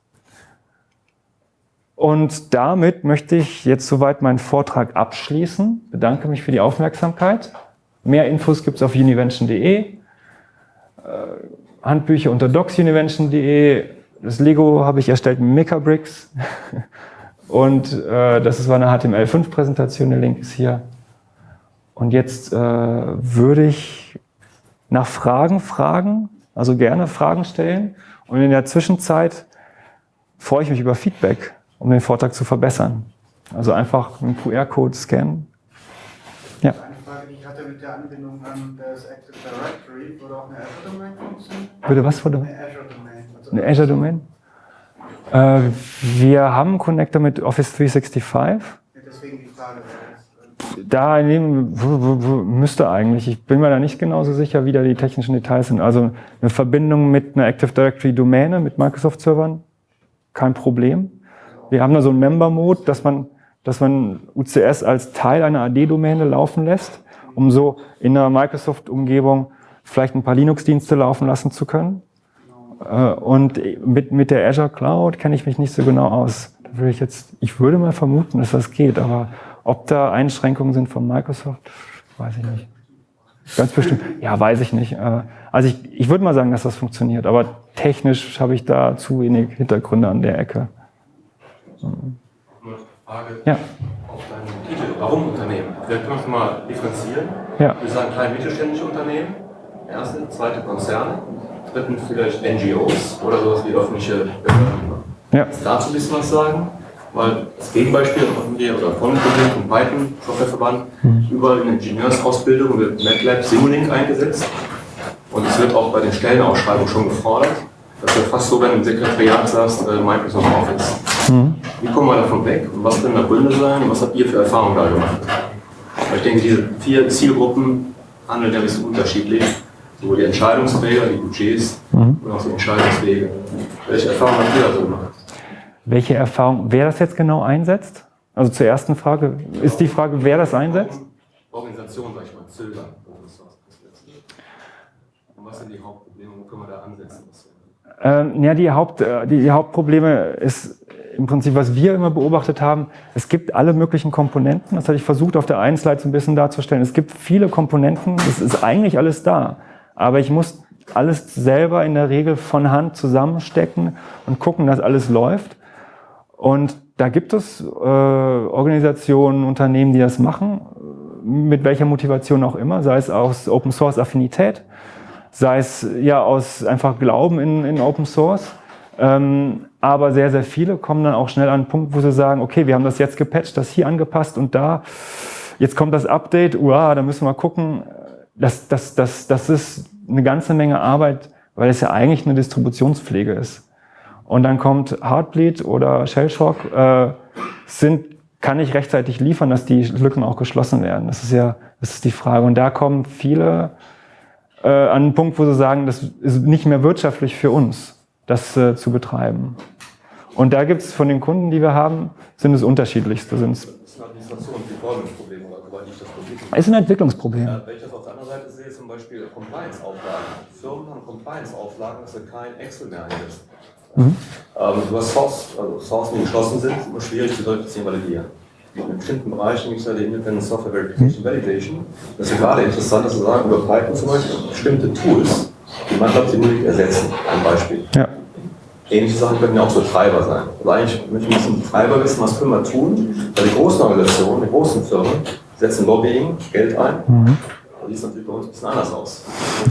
Und damit möchte ich jetzt soweit meinen Vortrag abschließen. Bedanke mich für die Aufmerksamkeit. Mehr Infos gibt es auf univention punkt de, äh, Handbücher unter docs-univention punkt de, das Lego habe ich erstellt mit Mechabricks und äh, das war eine H T M L fünf Präsentation, der Link ist hier. Und jetzt äh, würde ich nach Fragen fragen, also gerne Fragen stellen. Und in der Zwischenzeit freue ich mich über Feedback, um den Vortrag zu verbessern. Also einfach einen Q R-Code scannen. Ja. Eine Frage, die ich hatte mit der Anbindung an das Active Directory, würde auch eine Azure-Domain funktionieren? Würde was für Eine Azure-Domain. Also eine Azure-Domain? Äh, wir haben einen Connector mit Office dreihundertfünfundsechzig. Deswegen die Frage. Da nehmen, müsste eigentlich, ich bin mir da nicht genauso sicher, wie da die technischen Details sind. Also eine Verbindung mit einer Active Directory Domäne, mit Microsoft Servern, kein Problem. Wir haben da so einen Member-Mode, dass man, dass man U C S als Teil einer A D-Domäne laufen lässt, um so in einer Microsoft-Umgebung vielleicht ein paar Linux-Dienste laufen lassen zu können. Und mit, mit der Azure Cloud kenne ich mich nicht so genau aus. Da würde ich jetzt, ich würde mal vermuten, dass das geht, aber ob da Einschränkungen sind von Microsoft, weiß ich nicht. Ganz bestimmt. Ja, weiß ich nicht. Also ich, ich würde mal sagen, dass das funktioniert, aber technisch habe ich da zu wenig Hintergründe an der Ecke. Frage ja. auf deinen Titel. Warum Unternehmen? Vielleicht können wir es mal differenzieren. Ja. Wir sagen kleine mittelständische Unternehmen, erste, zweite Konzerne, drittens vielleicht N G Os oder sowas wie öffentliche Behörden. Ja. Dazu ein bisschen was sagen? Weil das Gegenbeispiel von mir oder von Kollegen vom Python Softwareverband, mhm. überall in Ingenieursausbildung wird MATLAB Simulink eingesetzt und es wird auch bei den Stellenausschreibungen schon gefordert, dass du fast so, wenn du im Sekretariat sagst, äh, Microsoft Office. Mhm. Wie kommen wir davon weg und was können da Gründe sein und was habt ihr für Erfahrungen da gemacht? Weil ich denke, diese vier Zielgruppen handeln ja ein bisschen unterschiedlich, sowohl die Entscheidungsträger, die Budgets mhm. und auch die Entscheidungswege. Welche Erfahrungen habt ihr da so gemacht? Welche Erfahrung, wer das jetzt genau einsetzt? Also zur ersten Frage, ist die Frage, wer das einsetzt? Organisation, sag ich mal, zögern. Und was sind die Hauptprobleme, wo können wir da ansetzen? Ähm, ja, die, Haupt, die, die Hauptprobleme ist im Prinzip, was wir immer beobachtet haben, es gibt alle möglichen Komponenten, das hatte ich versucht auf der einen Slide so ein bisschen darzustellen, es gibt viele Komponenten, es ist eigentlich alles da, aber ich muss alles selber in der Regel von Hand zusammenstecken und gucken, dass alles läuft. Und da gibt es äh, Organisationen, Unternehmen, die das machen, mit welcher Motivation auch immer, sei es aus Open Source Affinität, sei es ja aus einfach Glauben in, in Open Source. Ähm, aber sehr, sehr viele kommen dann auch schnell an einen Punkt, wo sie sagen, okay, wir haben das jetzt gepatcht, das hier angepasst und da, jetzt kommt das Update, uah, da müssen wir gucken. Das, das, das, das ist eine ganze Menge Arbeit, weil es ja eigentlich eine Distributionspflege ist. Und dann kommt Heartbleed oder Shellshock, äh, sind, kann ich rechtzeitig liefern, dass die Lücken auch geschlossen werden. Das ist ja, das ist die Frage. Und da kommen viele äh, an einen Punkt, wo sie sagen, das ist nicht mehr wirtschaftlich für uns, das äh, zu betreiben. Und da gibt es von den Kunden, die wir haben, sind es unterschiedlichste. Sind's das ist eine Administration, die Vorgangsprobleme, soweit ich das Problem ist ein Entwicklungsproblem. Ja, wenn ich das auf der anderen Seite sehe, zum Beispiel Compliance-Auflagen. Firmen haben Compliance-Auflagen, dass sie kein Excel mehr einsetzen. Mhm. Ähm, du hast Source, also Sourcen, die geschlossen sind, ist immer schwierig zu verifizieren, validieren. In bestimmten Bereichen gibt es ja die Independent Software Verification Validation. Das ist gerade interessant, dass wir sagen, über Python zum Beispiel bestimmte Tools, die MATLAB Simulink ersetzen. Ein Beispiel. Ja. Ähnliche Sachen können ja auch so Treiber sein. Also eigentlich möchte ich ein bisschen Treiber wissen, was können wir tun, weil die großen Organisationen, die großen Firmen setzen Lobbying, Geld ein. Mhm. Aber die ist natürlich bei uns ein bisschen anders aus.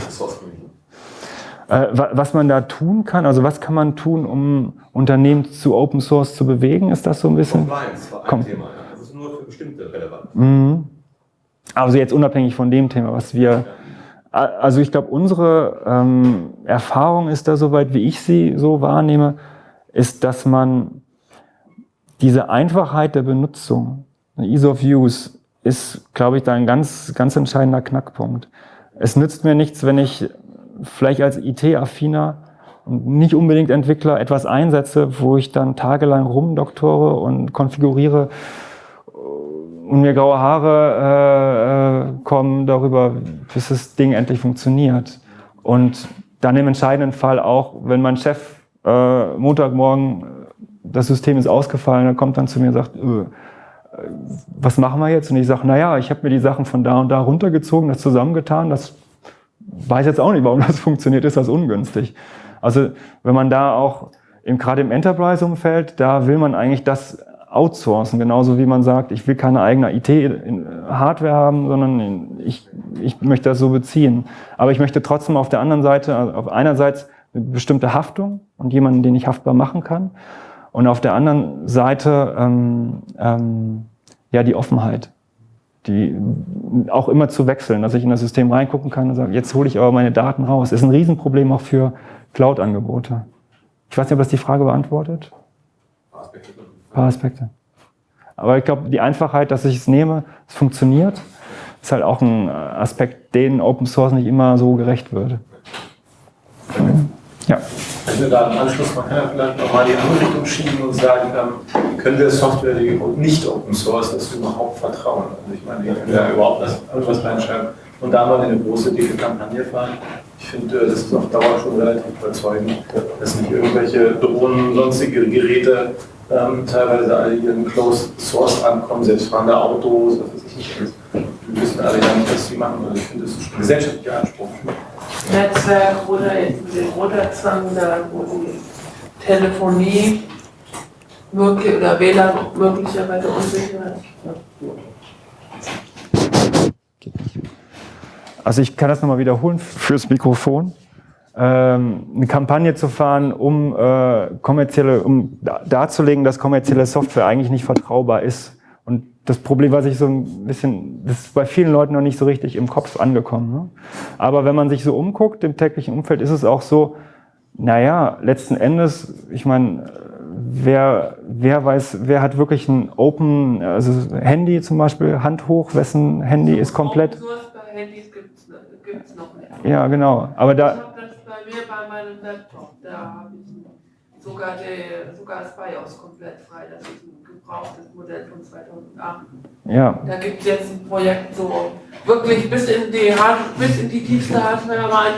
Was man da tun kann, also was kann man tun, um Unternehmen zu Open Source zu bewegen, ist das so ein bisschen? Compliance war ein Com Thema, ja. Das ist nur für bestimmte relevant. Mhm. Also jetzt unabhängig von dem Thema, was wir, also ich glaube, unsere ähm, Erfahrung ist da soweit, wie ich sie so wahrnehme, ist, dass man diese Einfachheit der Benutzung Ease of Use ist, glaube ich, da ein ganz, ganz entscheidender Knackpunkt. Es nützt mir nichts, wenn ich vielleicht als I T-affiner und nicht unbedingt Entwickler etwas einsetze, wo ich dann tagelang rumdoktore und konfiguriere und mir graue Haare äh, kommen darüber, bis das Ding endlich funktioniert. Und dann im entscheidenden Fall auch, wenn mein Chef äh, Montagmorgen, das System ist ausgefallen, dann kommt dann zu mir und sagt, äh, was machen wir jetzt? Und ich sage, naja, ich habe mir die Sachen von da und da runtergezogen, das zusammengetan, das weiß jetzt auch nicht, warum das funktioniert, ist das ungünstig. Also wenn man da auch, im, gerade im Enterprise-Umfeld, da will man eigentlich das outsourcen, genauso wie man sagt, ich will keine eigene I T-Hardware haben, sondern ich, ich möchte das so beziehen. Aber ich möchte trotzdem auf der anderen Seite, also auf einerseits eine bestimmte Haftung und jemanden, den ich haftbar machen kann, und auf der anderen Seite ähm, ähm, ja die Offenheit, die auch immer zu wechseln, dass ich in das System reingucken kann und sage, jetzt hole ich aber meine Daten raus. Ist ein Riesenproblem auch für Cloud-Angebote. Ich weiß nicht, ob das die Frage beantwortet. Ein paar Aspekte. Aber ich glaube, die Einfachheit, dass ich es nehme, es funktioniert, ist halt auch ein Aspekt, den Open Source nicht immer so gerecht wird. Ja. Ich würde da im Anschluss, man kann ja vielleicht nochmal die andere Richtung schieben und sagen, ähm, können wir Software, die nicht Open Source ist, überhaupt vertrauen? Also ich meine, wir können ja überhaupt das, irgendwas reinschreiben und da mal eine große, dicke Kampagne fahren. Ich finde, das ist auf Dauer schon relativ überzeugend, dass nicht irgendwelche Drohnen, sonstige Geräte ähm, teilweise alle hier in Closed Source ankommen, selbstfahrende Autos, was weiß ich nicht alles. Wir wissen alle gar nicht, was sie machen. Also ich finde, das ist ein gesellschaftlicher Anspruch. Netzwerk oder jetzt mit dem Runterzwang, da wo die Telefonie möglich, oder W L A N möglicherweise unsicher ist. Also ich kann das nochmal wiederholen fürs Mikrofon. Ähm, eine Kampagne zu fahren, um äh, kommerzielle, um darzulegen, dass kommerzielle Software eigentlich nicht vertraubar ist. Und das Problem, was ich so ein bisschen, das ist bei vielen Leuten noch nicht so richtig im Kopf angekommen. Ne? Aber wenn man sich so umguckt, im täglichen Umfeld, ist es auch so, naja, letzten Endes, ich meine, wer, wer weiß, wer hat wirklich ein Open, also Handy zum Beispiel, Hand hoch, wessen Handy ist komplett... Open Source bei Handys gibt es noch nicht. Ja, genau. Aber da, ich habe das bei mir bei meinem Laptop, da habe ich sogar, die, sogar das BIOS komplett frei, das ist ein gebrauchtes Modell von zweitausendacht. ja. Da gibt es jetzt ein Projekt so wirklich bis in die, Hard bis in die tiefste Hardware rein,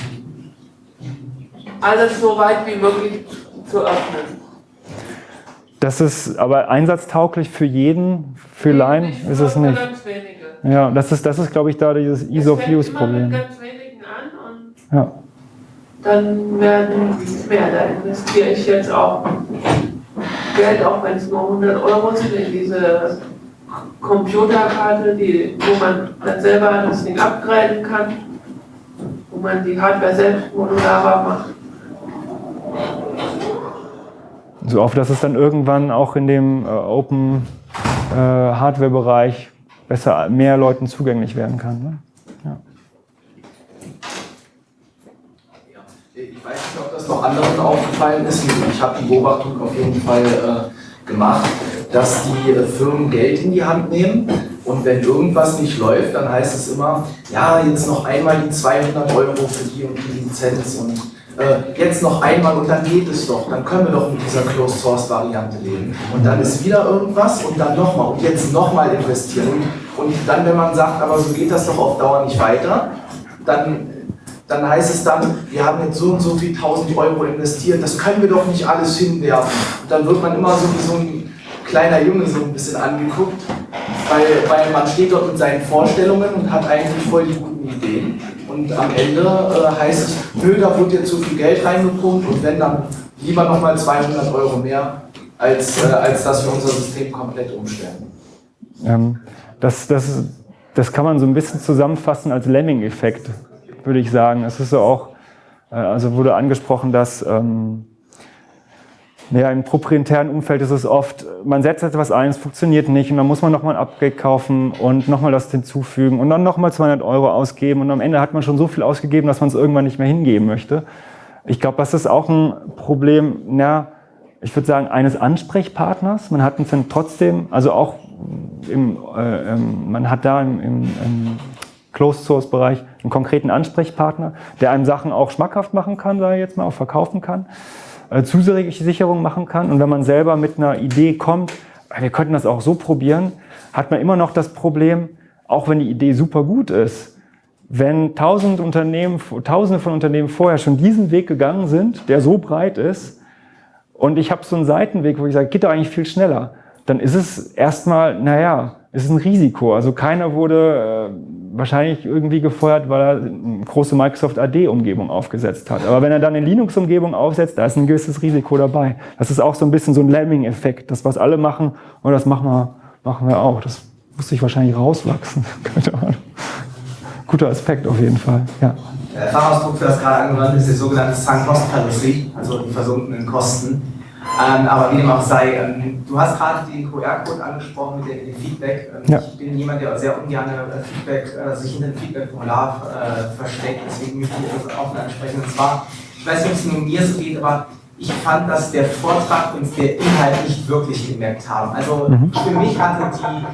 alles so weit wie möglich zu öffnen. Das ist aber einsatztauglich für jeden, für Laien ist es nicht. Ganz wenige. Ja, das ist, das ist, glaube ich, da dieses Ease of Use Problem. Mit ganz wenigen an und Ja. dann werden es mehr. Da investiere ich jetzt auch Geld, auch wenn es nur hundert Euro sind, in diese Computerkarte, die, wo man dann selber das Ding upgraden kann, wo man die Hardware selbst modulierbar macht. So auf, dass es dann irgendwann auch in dem äh, Open äh, Hardware-Bereich besser mehr Leuten zugänglich werden kann. Ne? Ja. Ich weiß nicht, ob das noch anderen aufgefallen ist. Ich habe die Beobachtung auf jeden Fall äh, gemacht, dass die äh, Firmen Geld in die Hand nehmen und wenn irgendwas nicht läuft, dann heißt es immer, ja, jetzt noch einmal die zweihundert Euro für die und die Lizenz und äh, jetzt noch einmal und dann geht es doch, dann können wir doch mit dieser Closed Source Variante leben. Und dann ist wieder irgendwas und dann nochmal und jetzt nochmal investieren. Und, und dann, wenn man sagt, aber so geht das doch auf Dauer nicht weiter, dann dann heißt es dann, wir haben jetzt so und so viel tausend Euro investiert, das können wir doch nicht alles hinwerfen. Und dann wird man immer so wie so ein kleiner Junge so ein bisschen angeguckt, weil, weil man steht dort mit seinen Vorstellungen und hat eigentlich voll die guten Ideen. Und am Ende äh, heißt es, nö, da wird jetzt zu viel Geld reingepumpt und wenn, dann lieber nochmal zweihundert Euro mehr, als, äh, als dass wir unser System komplett umstellen. Ähm, das, das, das kann man so ein bisschen zusammenfassen als Lemming-Effekt, würde ich sagen. Es ist so auch, also wurde angesprochen, dass ähm, ja, im proprietären Umfeld ist es oft, man setzt etwas ein, es funktioniert nicht und dann muss man nochmal ein Upgrade kaufen und nochmal das hinzufügen und dann nochmal zweihundert Euro ausgeben und am Ende hat man schon so viel ausgegeben, dass man es irgendwann nicht mehr hingeben möchte. Ich glaube, das ist auch ein Problem, ja, ich würde sagen, eines Ansprechpartners. Man hat uns dann trotzdem, also auch im, äh, ähm, man hat da im, im, im Closed-Source-Bereich einen konkreten Ansprechpartner, der einem Sachen auch schmackhaft machen kann, sage ich jetzt mal, auch verkaufen kann, äh, Zusicherung machen kann. Und wenn man selber mit einer Idee kommt, wir könnten das auch so probieren, hat man immer noch das Problem, auch wenn die Idee super gut ist, wenn tausend Unternehmen, tausende von Unternehmen vorher schon diesen Weg gegangen sind, der so breit ist, und ich habe so einen Seitenweg, wo ich sage, geht doch eigentlich viel schneller, dann ist es erstmal, naja, es ist ein Risiko. Also keiner wurde äh, wahrscheinlich irgendwie gefeuert, weil er eine große Microsoft A D-Umgebung aufgesetzt hat. Aber wenn er dann eine Linux-Umgebung aufsetzt, da ist ein gewisses Risiko dabei. Das ist auch so ein bisschen so ein Lemming-Effekt. Das, was alle machen, und das machen wir, machen wir auch. Das muss sich wahrscheinlich rauswachsen. Keine Ahnung. Guter Aspekt auf jeden Fall, ja. Der Fachausdruck für das gerade angewandt ist die sogenannte Sunk Cost Fallacy, also die versunkenen Kosten. Ähm, aber wie dem auch sei, ähm, du hast gerade den Q R-Code angesprochen mit dem Feedback. Ähm, ja. Ich bin jemand, der sehr ungern äh, Feedback, äh, sich hinter dem Feedback-Formular äh, versteckt, deswegen möchte ich das offen ansprechen. Und zwar, ich weiß nicht, ob es nur mir so geht, aber ich fand, dass der Vortrag und der Inhalt nicht wirklich gemerkt haben. Also mhm. für mich hatte die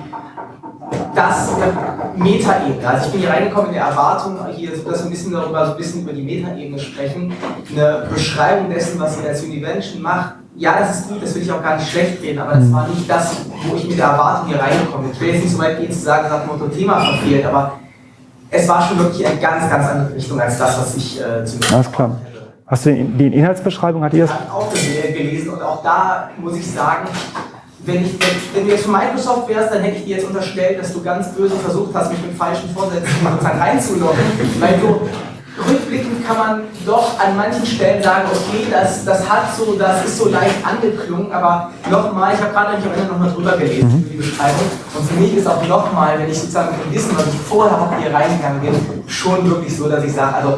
das Metaebene. Also ich bin hier reingekommen in der Erwartung, hier so dass wir ein bisschen darüber, so ein bisschen über die Metaebene sprechen, eine Beschreibung dessen, was ihr als Univention macht. Ja, das ist gut, das will ich auch gar nicht schlecht reden, aber das war nicht das, wo ich mit der Erwartung hier reingekommen bin. Ich will jetzt nicht so weit gehen zu sagen, das hat Motto Thema verfehlt, aber es war schon wirklich eine ganz, ganz andere Richtung als das, was ich äh, zu mir Alles klar. Hast du den, die Inhaltsbeschreibung, hat die das? Ich habe auch gelesen und auch da muss ich sagen, Wenn, ich, wenn du jetzt von Microsoft wärst, dann hätte ich dir jetzt unterstellt, dass du ganz böse versucht hast, mich mit falschen Vorsätzen sozusagen reinzulocken. Weil du, rückblickend kann man doch an manchen Stellen sagen, okay, das, das hat so, das ist so leicht angeklungen, aber nochmal, ich habe gerade nämlich am Ende nochmal drüber gelesen, mhm. die Beschreibung, und für mich ist auch nochmal, wenn ich sozusagen mit dem Wissen, was ich vorher habe, hier reingegangen bin, schon wirklich so, dass ich sage, also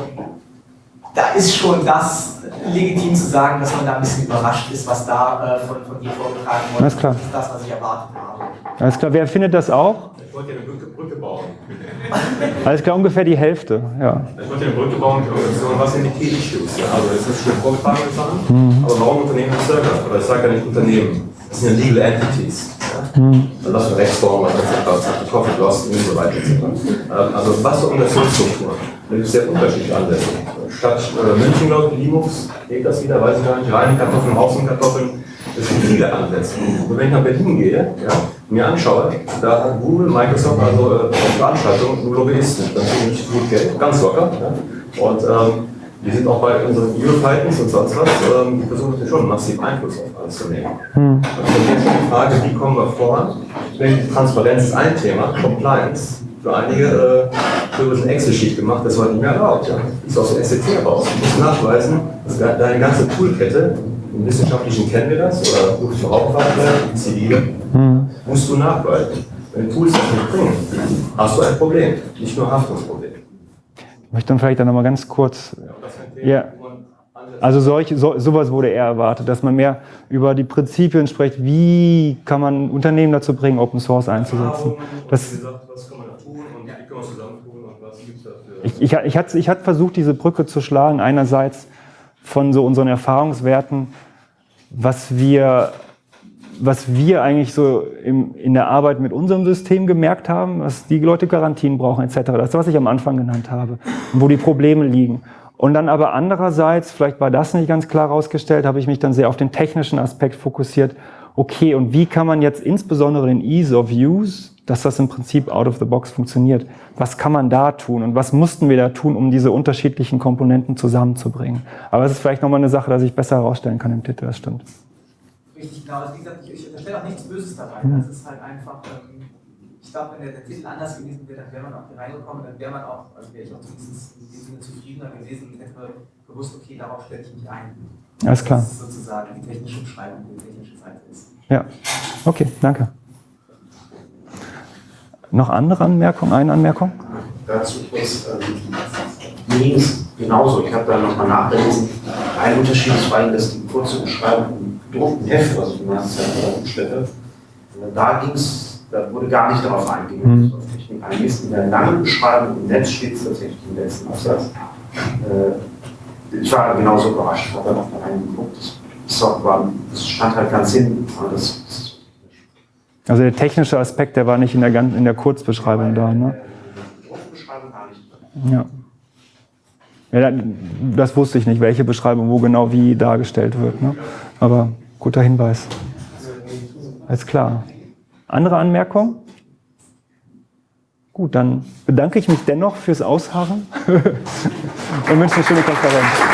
da ist schon das legitim zu sagen, dass man da ein bisschen überrascht ist, was da äh, von, von dir vorgetragen wurde. Alles klar. Das ist das, was ich erwartet habe. Alles klar, wer findet das auch? Ich wollte ja eine Brücke, Brücke bauen. Alles klar, ungefähr die Hälfte, ja. Ich wollte ja eine Brücke bauen mit Organisationen, was sind die Key Issues? Ja? Also es ist schon vorgetragene Sachen, mhm. aber warum Unternehmen verzögert? Oder ich sage ja nicht Unternehmen, das sind ja Legal Entities. Ja? Mhm. Also was für Rechtsformen, et cetera, Profit Loss und so weiter et cetera. Also was für Organisationsstrukturen? Da gibt es sehr unterschiedliche Ansätze. Stadt äh, München, glaube ich, Linux, geht das wieder, weiß ich gar nicht, reine Kartoffeln, Außenkartoffeln, das sind viele Ansätze. Und wenn ich nach Berlin gehe, ja, mir anschaue, da hat Google, Microsoft, also äh, auf Veranstaltungen nur Lobbyisten, dann kriegen nicht gut Geld, ganz locker. Ja. Und ähm, die sind auch bei unseren Eurofightings und sonst was, ähm, die versuchen schon massiv Einfluss auf alles zu nehmen. Hm. Und dann ist die Frage, wie kommen wir voran? Ich denke, Transparenz ist ein Thema, Compliance. Für einige äh, wird eine Excel-Sheet gemacht, das war nicht mehr erlaubt. Ja. Das ist aus der S C T raus. Du musst nachweisen, dass deine ganze Toolkette, im Wissenschaftlichen kennen wir das, oder Luft- und Raumfahrtwerk, zivile, hm. musst du nachweisen. Wenn Tools das nicht bringen, hast du ein Problem, nicht nur Haftungsproblem. Ich möchte dann vielleicht dann nochmal ganz kurz. Ja. Also solch, so, sowas wurde eher erwartet, dass man mehr über die Prinzipien spricht, wie kann man Unternehmen dazu bringen, Open Source einzusetzen. Das, ich, ich, ich, hatte, ich hatte versucht, diese Brücke zu schlagen, einerseits von so unseren Erfahrungswerten, was wir, was wir eigentlich so im, in der Arbeit mit unserem System gemerkt haben, was die Leute Garantien brauchen et cetera. Das ist, was ich am Anfang genannt habe, wo die Probleme liegen. Und dann aber andererseits, vielleicht war das nicht ganz klar herausgestellt, habe ich mich dann sehr auf den technischen Aspekt fokussiert. Okay, und wie kann man jetzt insbesondere den Ease of Use, dass das im Prinzip out of the box funktioniert, was kann man da tun und was mussten wir da tun, um diese unterschiedlichen Komponenten zusammenzubringen? Aber es ist vielleicht nochmal eine Sache, dass ich besser herausstellen kann im Titel, das stimmt. Richtig, genau. Also wie gesagt, ich unterstelle auch nichts Böses dabei. Mhm. Das ist halt einfach, ähm, ich glaube, wenn der, der Titel anders gewesen wäre, dann wäre man auch hier reingekommen, dann wäre man auch, also wäre ich auch zumindest in diesem Sinne zufriedener gewesen und hätte gewusst, okay, darauf stelle ich mich ein. Alles klar. Das ist sozusagen die technische Beschreibung, die technische Seite ist. Ja, okay, danke. Noch andere Anmerkungen? Eine Anmerkung? Dazu kurz, ähm, mir ging es genauso. Ich habe da nochmal nachgelesen. Ein Unterschied ist vor allem, dass die kurze Beschreibung im gedruckten Heft, was ich die meiste Zeit umstelle, da ging es, da wurde gar nicht darauf eingegangen, dass auf Technik eingehst. In der langen Beschreibung im Netz steht es tatsächlich im letzten Absatz. Äh, ich war genauso überrascht, ich habe da noch mal reingeguckt. Das, das stand halt ganz hinten. Das, Also der technische Aspekt, der war nicht in der, ganz, in der Kurzbeschreibung da, ne? Druckbeschreibung gar nicht drin. Ja. Ja, das wusste ich nicht, welche Beschreibung wo genau wie dargestellt wird. Ne? Aber guter Hinweis. Alles klar. Andere Anmerkungen? Gut, dann bedanke ich mich dennoch fürs Ausharren und wünsche eine schöne Konferenz.